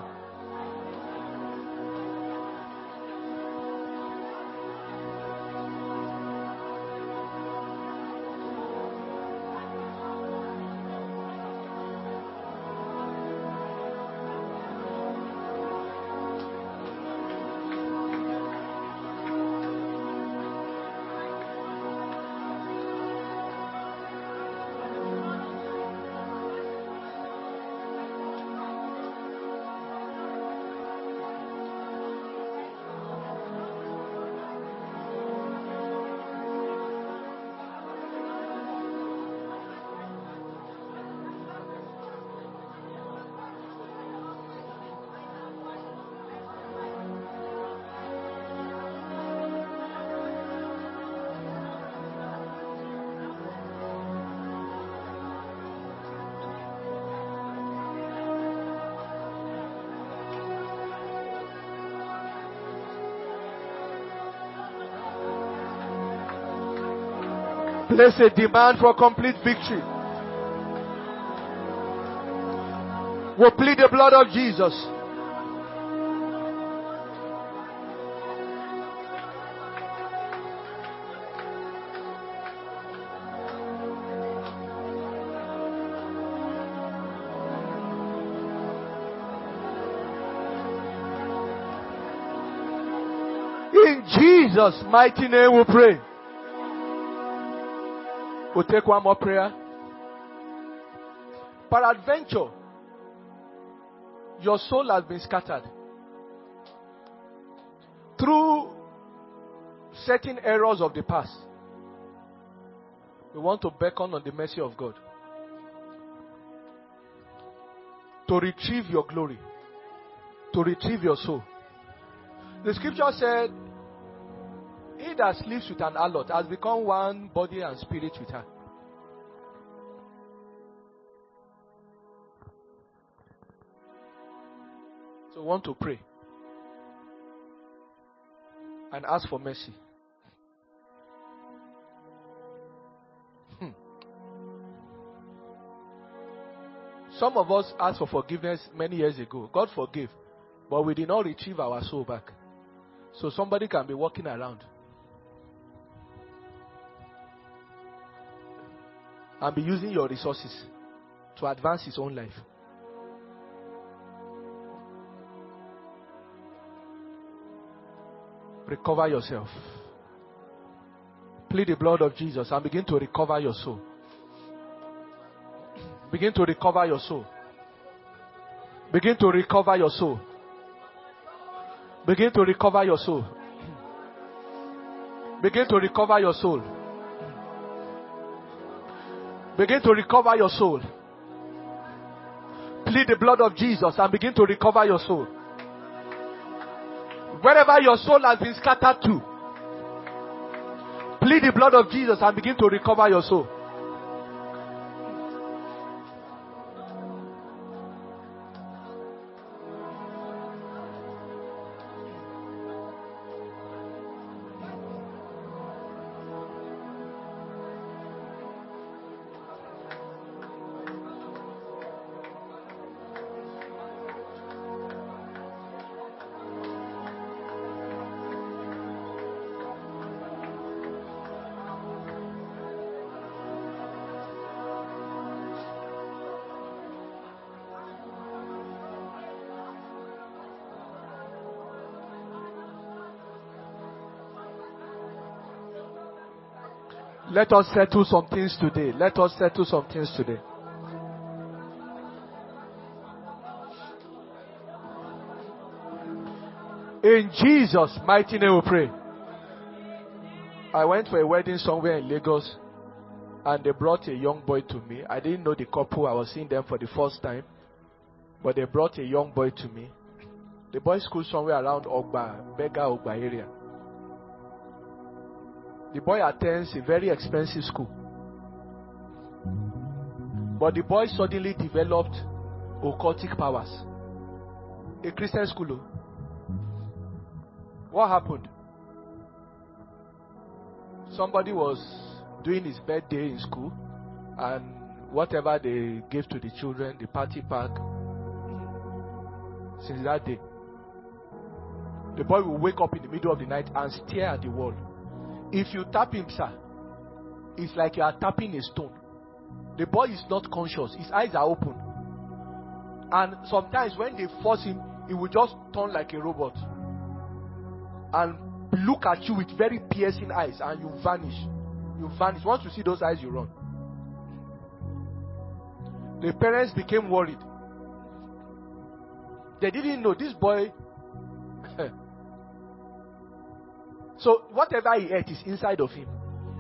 Place a demand for complete victory. We plead the blood of Jesus. In Jesus' mighty name we pray. We'll take one more prayer. Peradventure, your soul has been scattered through certain errors of the past. We want to beckon on the mercy of God to retrieve your glory, to retrieve your soul. The scripture said, he that sleeps with an harlot has become one body and spirit with her. So we want to pray and ask for mercy. Some of us asked for forgiveness many years ago. God forgave, but we did not retrieve our soul back. So somebody can be walking around and be using your resources to advance his own life. Recover yourself. Plead the blood of Jesus and begin to recover your soul. Begin to recover your soul. Begin to recover your soul. Begin to recover your soul. Begin to recover your soul. Begin to recover your soul. Plead the blood of Jesus and begin to recover your soul. Wherever your soul has been scattered to, plead the blood of Jesus and begin to recover your soul. Let us settle some things today. Let us settle some things today. In Jesus' mighty name we pray. I went for a wedding somewhere in Lagos and they brought a young boy to me. I didn't know the couple. I was seeing them for the first time. But they brought a young boy to me. The boy school somewhere around Ogba, Bega Ogba area. The boy attends a very expensive school. But the boy suddenly developed occultic powers. A Christian school. What happened? Somebody was doing his birthday in school, and whatever they gave to the children, the party pack, since that day, the boy will wake up in the middle of the night and stare at the wall. If you tap him, sir, it's like you are tapping a stone. The boy is not conscious. His eyes are open. And sometimes when they force him, he will just turn like a robot and look at you with very piercing eyes, and you vanish. You vanish. Once you see those eyes, you run. The parents became worried. They didn't know this boy. So whatever he ate is inside of him.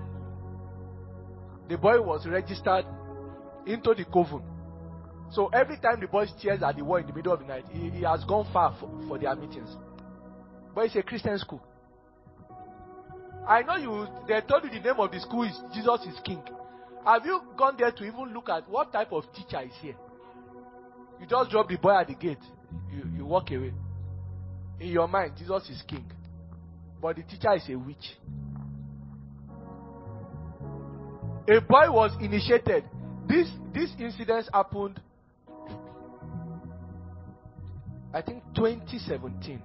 The boy was registered into the coven. So every time the boy stares at the wall in the middle of the night, he has gone far for their meetings. But it's a Christian school. I know they told you the name of the school is Jesus is King. Have you gone there to even look at what type of teacher is here? You just drop the boy at the gate. You walk away. In your mind, Jesus is King. But the teacher is a witch. A boy was initiated. This incident happened, I think 2017.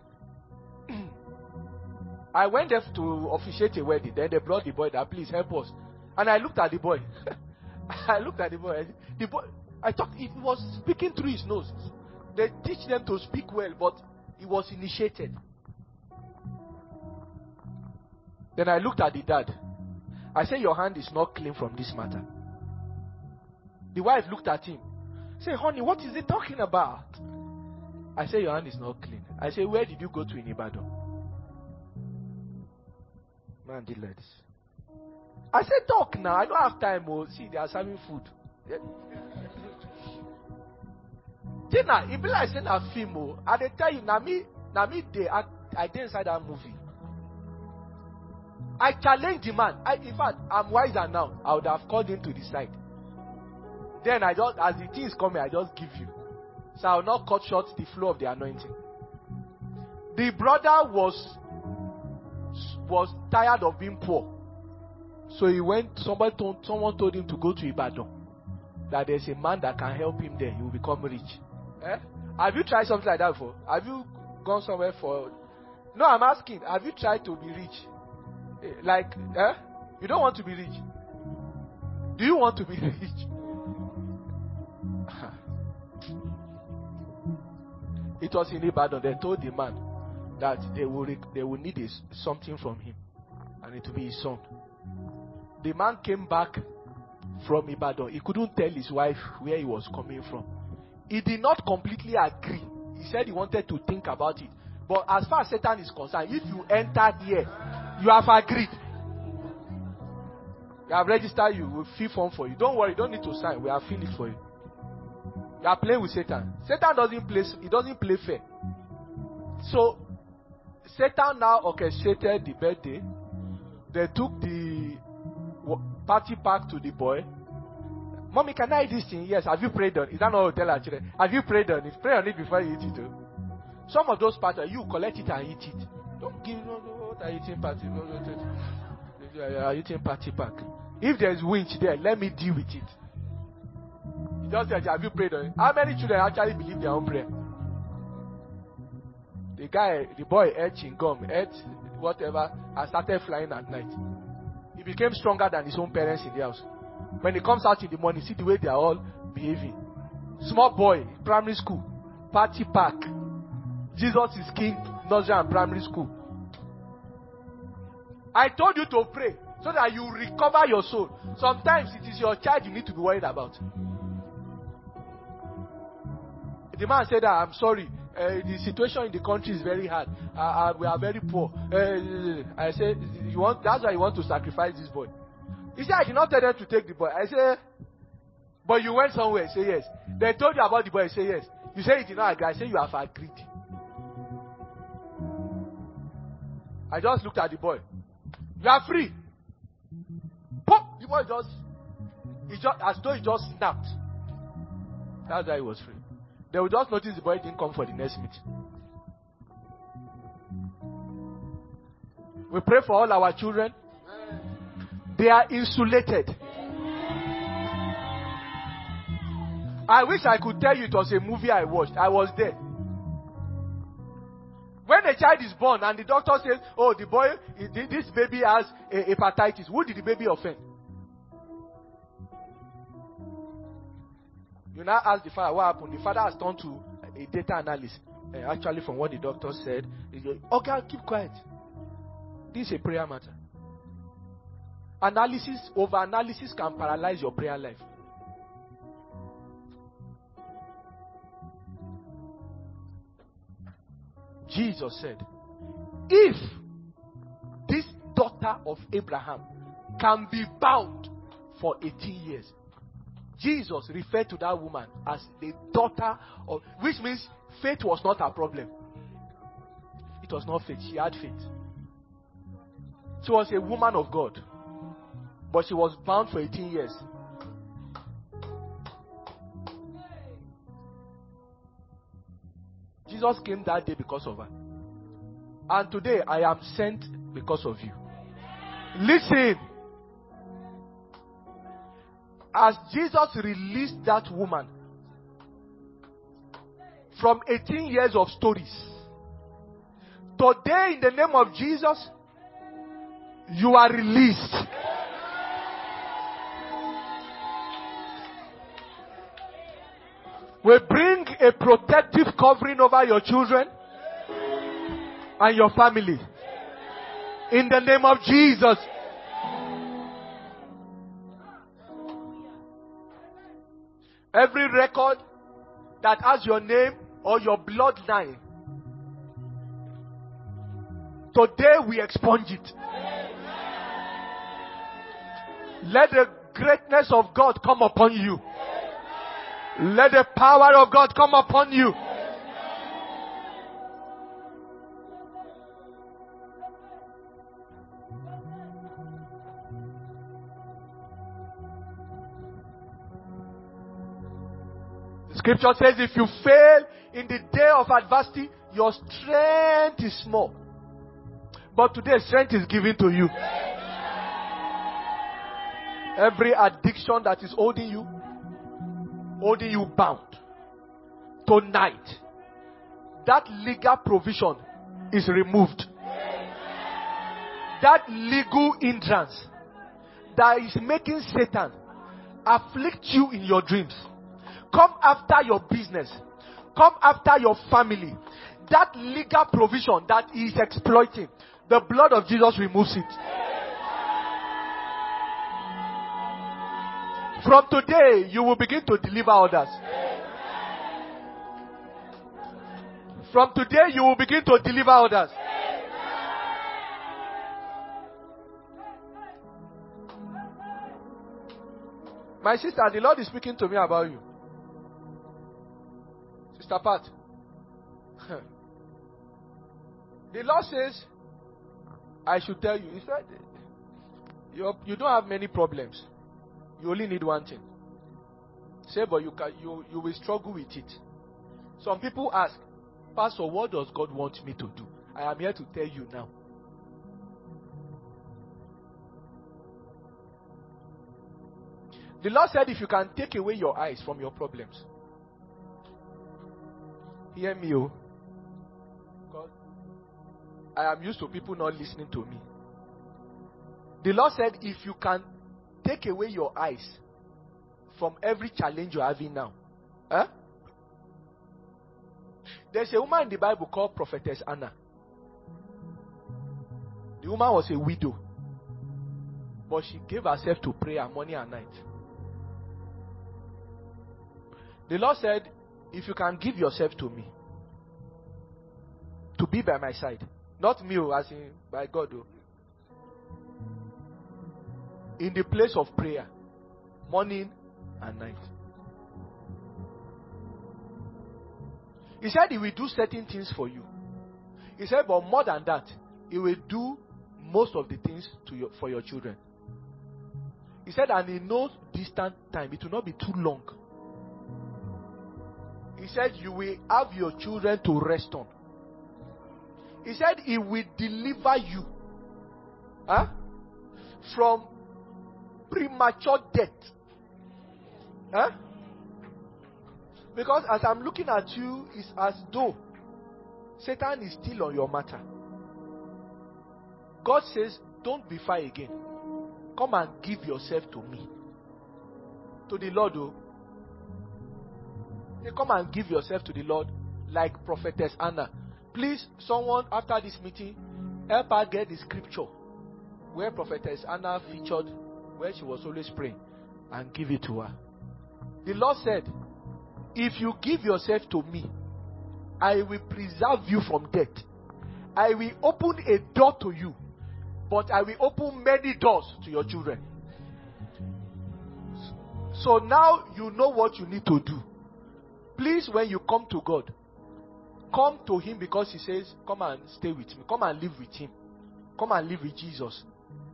I went there to officiate a wedding. Then they brought the boy that, please help us. And I looked at the boy. The boy, I thought he was speaking through his nose. They teach them to speak well, but he was initiated. Then I looked at the dad. I said, your hand is not clean from this matter. The wife looked at him. Say, honey, what is he talking about? I said, your hand is not clean. I said, where did you go to in Ibadan? Man did like this. I said, talk now. I don't have time. Oh, see, they are serving food. Dinner, it be like saying a film. Oh, and they tell you, Nami, I did inside that movie. I challenged the man. In fact, I'm wiser now. I would have called him to the side. Then as the thing is coming, I just give you. So I will not cut short the flow of the anointing. The brother was tired of being poor. So he went, someone told him to go to Ibadan. That there's a man that can help him there. He will become rich. Have you tried something like that before? Have you gone somewhere for... No, I'm asking. Have you tried to be rich? You don't want to be rich. Do you want to be rich? It was in Ibadan. They told the man that they will need something from him, and it will be his son. The man came back from Ibadan. He couldn't tell his wife where he was coming from. He did not completely agree. He said he wanted to think about it. But as far as Satan is concerned, if you enter here, you have agreed. We have registered you. We'll fill form for you. Don't worry. You don't need to sign. We have filled it for you. You are playing with Satan. Satan doesn't play. He doesn't play fair. So Satan now orchestrated the birthday. They took the party pack to the boy. Mommy, can I eat this thing? Yes. Have you prayed on it? Is that not what you tell our children? Have you prayed on it? Pray on it before you eat it. Too. Some of those parts, you collect it and eat it. Don't give what are you eating party? You are eating party pack. If there's winch there, let me deal with it. You just said, have you prayed on it? How many children actually believe their own prayer? The boy ate chewing-gum, ate whatever, and started flying at night. He became stronger than his own parents in the house. When he comes out in the morning, see the way they are all behaving. Small boy, primary school, party pack. Jesus is king, nursery and primary school. I told you to pray so that you recover your soul. Sometimes it is your child you need to be worried about. The man said that, I'm sorry, the situation in the country is very hard. We are very poor. I said, that's why you want to sacrifice this boy. He said, I did not tell them to take the boy. I said, but you went somewhere. Say yes. They told you about the boy. Say yes. You say you did not agree. I say you have agreed. I just looked at the boy. You are free. Pop! The boy just as though he just snapped. That's why he was free. They will just notice the boy didn't come for the next meeting. We pray for all our children. They are insulated. I wish I could tell you it was a movie I watched. I was there. When a child is born and the doctor says, oh, the boy, this baby has a hepatitis, who did the baby offend? You now ask the father what happened. The father has turned to a data analyst. Actually, from what the doctor said, okay, keep quiet. This is a prayer matter. Over-analysis can paralyze your prayer life. Jesus said, if this daughter of Abraham can be bound for 18 years, Jesus referred to that woman as the daughter of, which means faith was not her problem. It was not faith. She had faith. She was a woman of God, but she was bound for 18 years. Jesus came that day because of her. And today I am sent because of you. Listen. As Jesus released that woman from 18 years of stories, today, in the name of Jesus, you are released. We bring a protective covering over your children and your family. In the name of Jesus. Every record that has your name or your bloodline, today we expunge it. Let the greatness of God come upon you. Let the power of God come upon you. The scripture says if you fail in the day of adversity, your strength is small. But today strength is given to you. Every addiction that is holding you bound, tonight, that legal provision is removed. That legal hindrance that is making Satan afflict you in your dreams, come after your business, come after your family, that legal provision that he is exploiting, the blood of Jesus removes it. From today, you will begin to deliver others. From today, you will begin to deliver others. My sister, the Lord is speaking to me about you. Sister Pat. The Lord says, I should tell you. He said, you don't have many problems. You only need one thing. Say, but you will struggle with it. Some people ask, Pastor, what does God want me to do? I am here to tell you now. The Lord said, if you can take away your eyes from your problems. Hear me, oh. God, I am used to people not listening to me. The Lord said, if you can take away your eyes from every challenge you're having now. There's a woman in the Bible called Prophetess Anna. The woman was a widow, but she gave herself to prayer morning and night. The Lord said, if you can give yourself to me, to be by my side, not me, as in by God, in the place of prayer, morning and night. He said he will do certain things for you. He said, but more than that, he will do most of the things for your children. He said, and in no distant time, it will not be too long. He said, you will have your children to rest on. He said, he will deliver you from premature death. Because as I'm looking at you, it's as though Satan is still on your matter. God says, don't be far again. Come and give yourself to me. To the Lord, come and give yourself to the Lord like Prophetess Anna. Please, someone after this meeting, help her get the scripture where Prophetess Anna featured, where she was always praying, and give it to her. The Lord said, if you give yourself to me, I will preserve you from death. I will open a door to you, but I will open many doors to your children. So now you know what you need to do. Please, when you come to God, come to Him because He says, come and stay with me. Come and live with Him. Come and live with Jesus.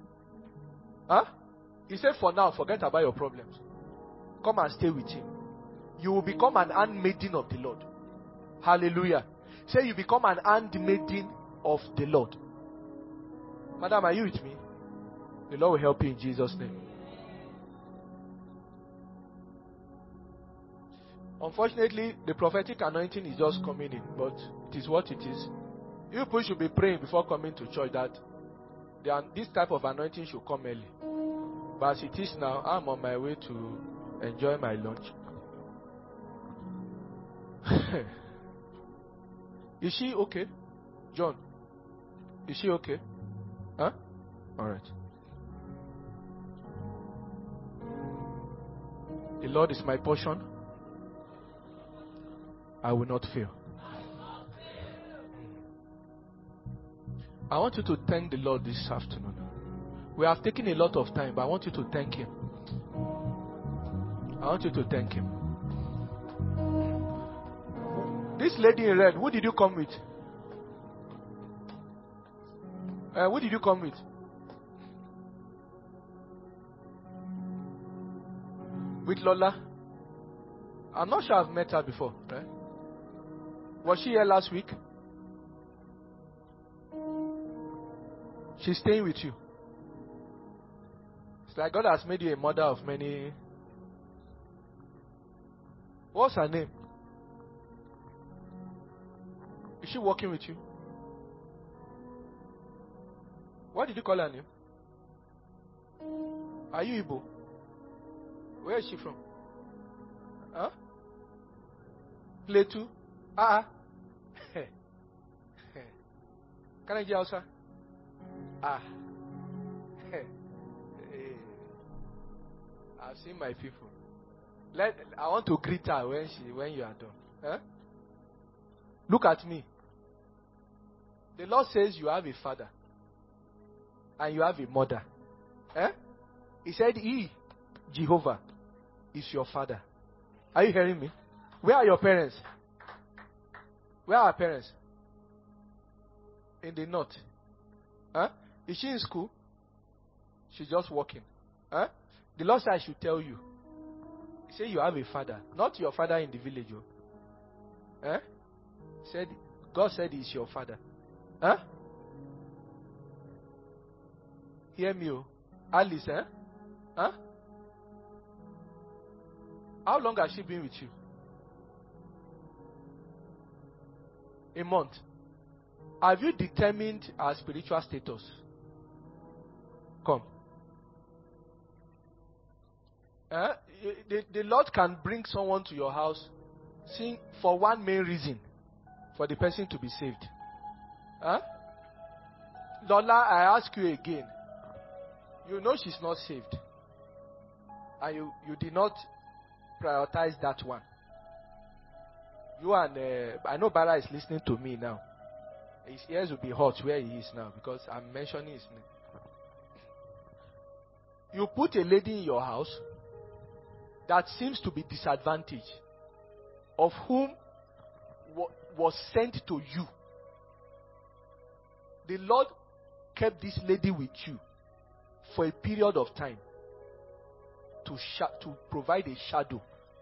He said, for now, forget about your problems. Come and stay with Him. You will become an handmaiden of the Lord. Hallelujah. Say you become an handmaiden of the Lord. Madam, are you with me? The Lord will help you in Jesus' name. Unfortunately, the prophetic anointing is just coming in, but it is what it is. You people should be praying before coming to church that this type of anointing should come early. But as it is now, I'm on my way to enjoy my lunch. Is she okay? John, is she okay? Huh? Alright. The Lord is my portion. I will not fail. I want you to thank the Lord this afternoon. We have taken a lot of time, but I want you to thank Him. I want you to thank Him. This lady in red, who did you come with? Who did you come with? With Lola? I'm not sure I've met her before, right? Was she here last week? She's staying with you. It's like God has made you a mother of many. What's her name? Is she working with you? What did you call her name? Are you Igbo? Where is she from? Huh? Plateau? Can I get outside? I've seen my people. I want to greet her when you are done. Huh? Look at me. The Lord says you have a father and you have a mother. He said He, Jehovah, is your father. Are you hearing me? Where are your parents? Where are our parents? In the north. Is she in school? She's just working. The Lord said I should tell you. He said you have a father. Not your father in the village. God said He's your father. Hear me, Alice, How long has she been with you? A month. Have you determined her spiritual status? Come. The Lord can bring someone to your house for one main reason. For the person to be saved. Lola, I ask you again. You know she's not saved. And you did not prioritize that one. You and I know Bala is listening to me now. His ears will be hot where he is now because I'm mentioning his name. You put a lady in your house that seems to be disadvantaged, of whom was sent to you. The Lord kept this lady with you for a period of time to provide a shadow,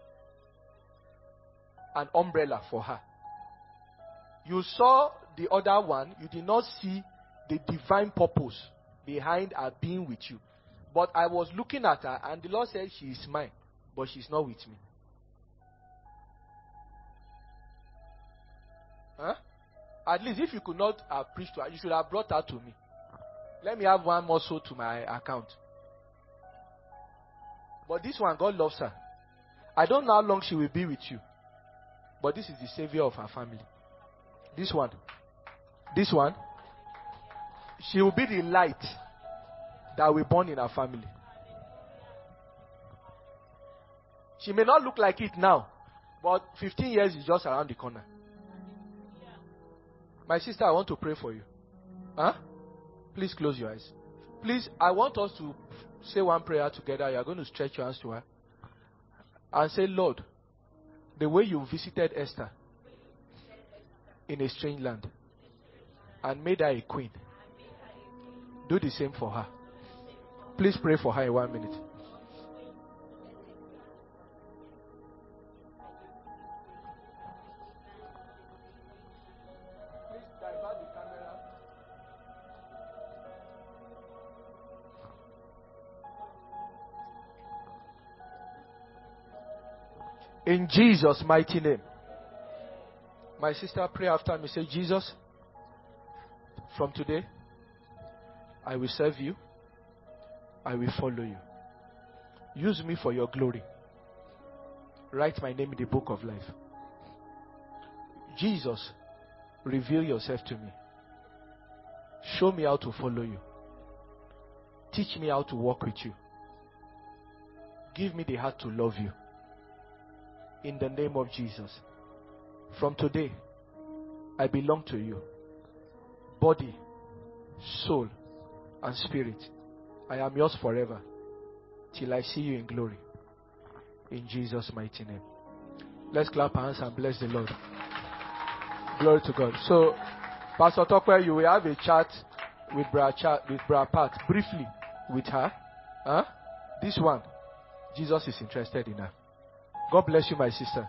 an umbrella for her. You saw the other one, you did not see the divine purpose behind her being with you. But I was looking at her and the Lord said she is mine, but she's not with me. At least if you could not have preached to her, you should have brought her to me. Let me have one more soul to my account. But this one, God loves her. I don't know how long she will be with you. But this is the savior of her family. This one, she will be the light that will burn in her family. She may not look like it now, but 15 years is just around the corner. My sister, I want to pray for you. Please close your eyes. Please, I want us to say one prayer together. You are going to stretch your hands to her and say, Lord, the way you visited Esther in a strange land and made her a queen, do the same for her. Please pray for her in 1 minute. In Jesus' mighty name. My sister, pray after me. Say, Jesus, from today, I will serve you. I will follow you. Use me for your glory. Write my name in the book of life. Jesus, reveal yourself to me. Show me how to follow you. Teach me how to walk with you. Give me the heart to love you. In the name of Jesus. From today, I belong to you. Body, soul, and spirit. I am yours forever. Till I see you in glory. In Jesus' mighty name. Let's clap our hands and bless the Lord. Glory to God. So, Pastor Tokwe, you will have a chat with Brother Pat briefly with her. This one, Jesus is interested in her. God bless you, my sister.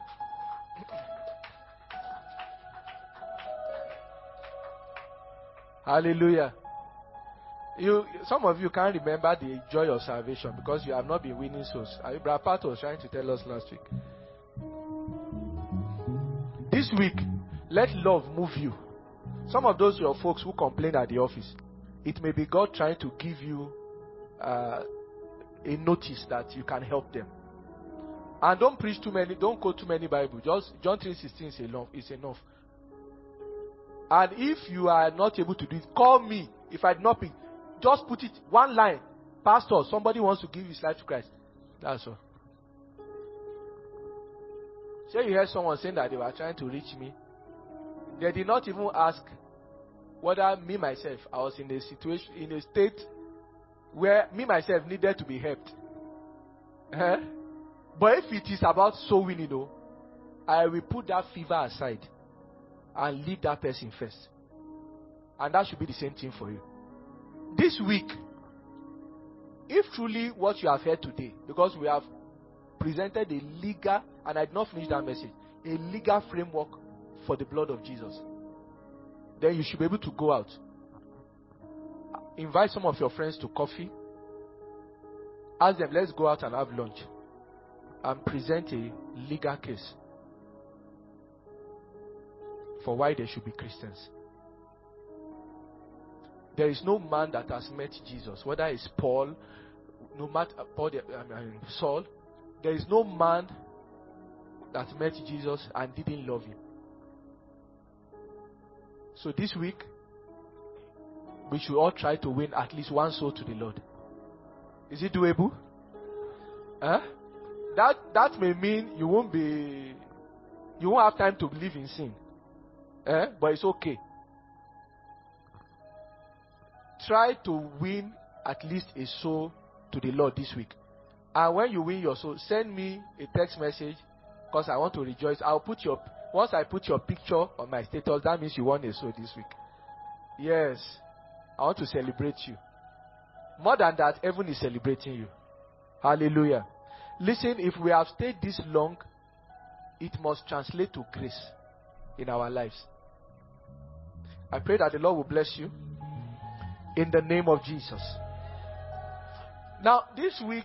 Hallelujah. Some of you can't remember the joy of salvation because you have not been winning souls. Brother Pat was trying to tell us last week. This week, let love move you. Some of those your folks who complain at the office, it may be God trying to give you a notice that you can help them. And don't preach too many, don't quote too many Bible. Just John 3:16 is enough. And if you are not able to do it, call me. If I did not pick, just put it one line. Pastor, somebody wants to give his life to Christ. That's all. Say you heard someone saying that they were trying to reach me. They did not even ask whether me myself, I was in a situation, in a state where me myself needed to be helped. But if it is about soul winning, I will put that fever aside and leave that person first. And that should be the same thing for you. This week, if truly what you have heard today, because we have presented a legal, and I did not finish that message, a legal framework for the blood of Jesus, then you should be able to go out. Invite some of your friends to coffee. Ask them, let's go out and have lunch. And present a legal case for why they should be Christians. There is no man that has met Jesus, whether it's Paul, no matter Saul. There is no man that met Jesus and didn't love him. So this week, we should all try to win at least one soul to the Lord. Is it doable? That may mean you won't have time to live in sin. But it's okay. Try to win at least a soul to the Lord this week. And when you win your soul, send me a text message because I want to rejoice. Once I put your picture on my status, that means you won a soul this week. Yes. I want to celebrate you. More than that, heaven is celebrating you. Hallelujah. Listen, if we have stayed this long, it must translate to grace in our lives. I pray that the Lord will bless you in the name of Jesus. Now, this week,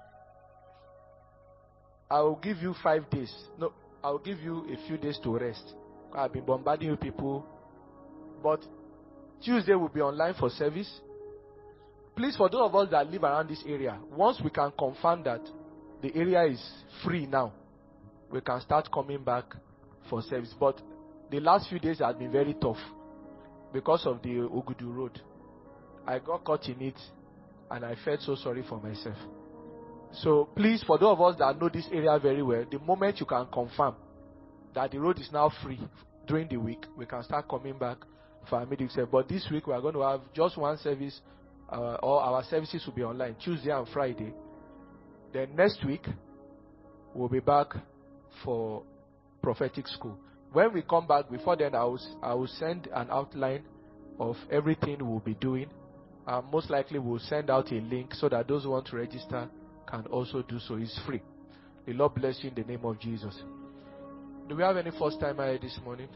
I will give you 5 days. No, I will give you a few days to rest. I've been bombarding you people. But Tuesday will be online for service. Please, for those of us that live around this area, once we can confirm that the area is free now, we can start coming back for service. But the last few days have been very tough because of the Ogudu Road. I got caught in it and I felt so sorry for myself. So please, for those of us that know this area very well, the moment you can confirm that the road is now free during the week, we can start coming back for our midweek service. But this week we are going to have just one service, all our services will be online, Tuesday and Friday. Then next week, we'll be back for prophetic school. When we come back, before then, I will send an outline of everything we'll be doing. Most likely, we'll send out a link so that those who want to register can also do so. It's free. The Lord bless you in the name of Jesus. Do we have any first timer this morning?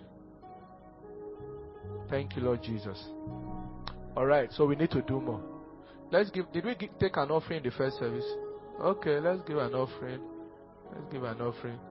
Thank you, Lord Jesus. All right, so we need to do more. Did we take an offering in the first service? Okay, let's give an offering. Let's give an offering.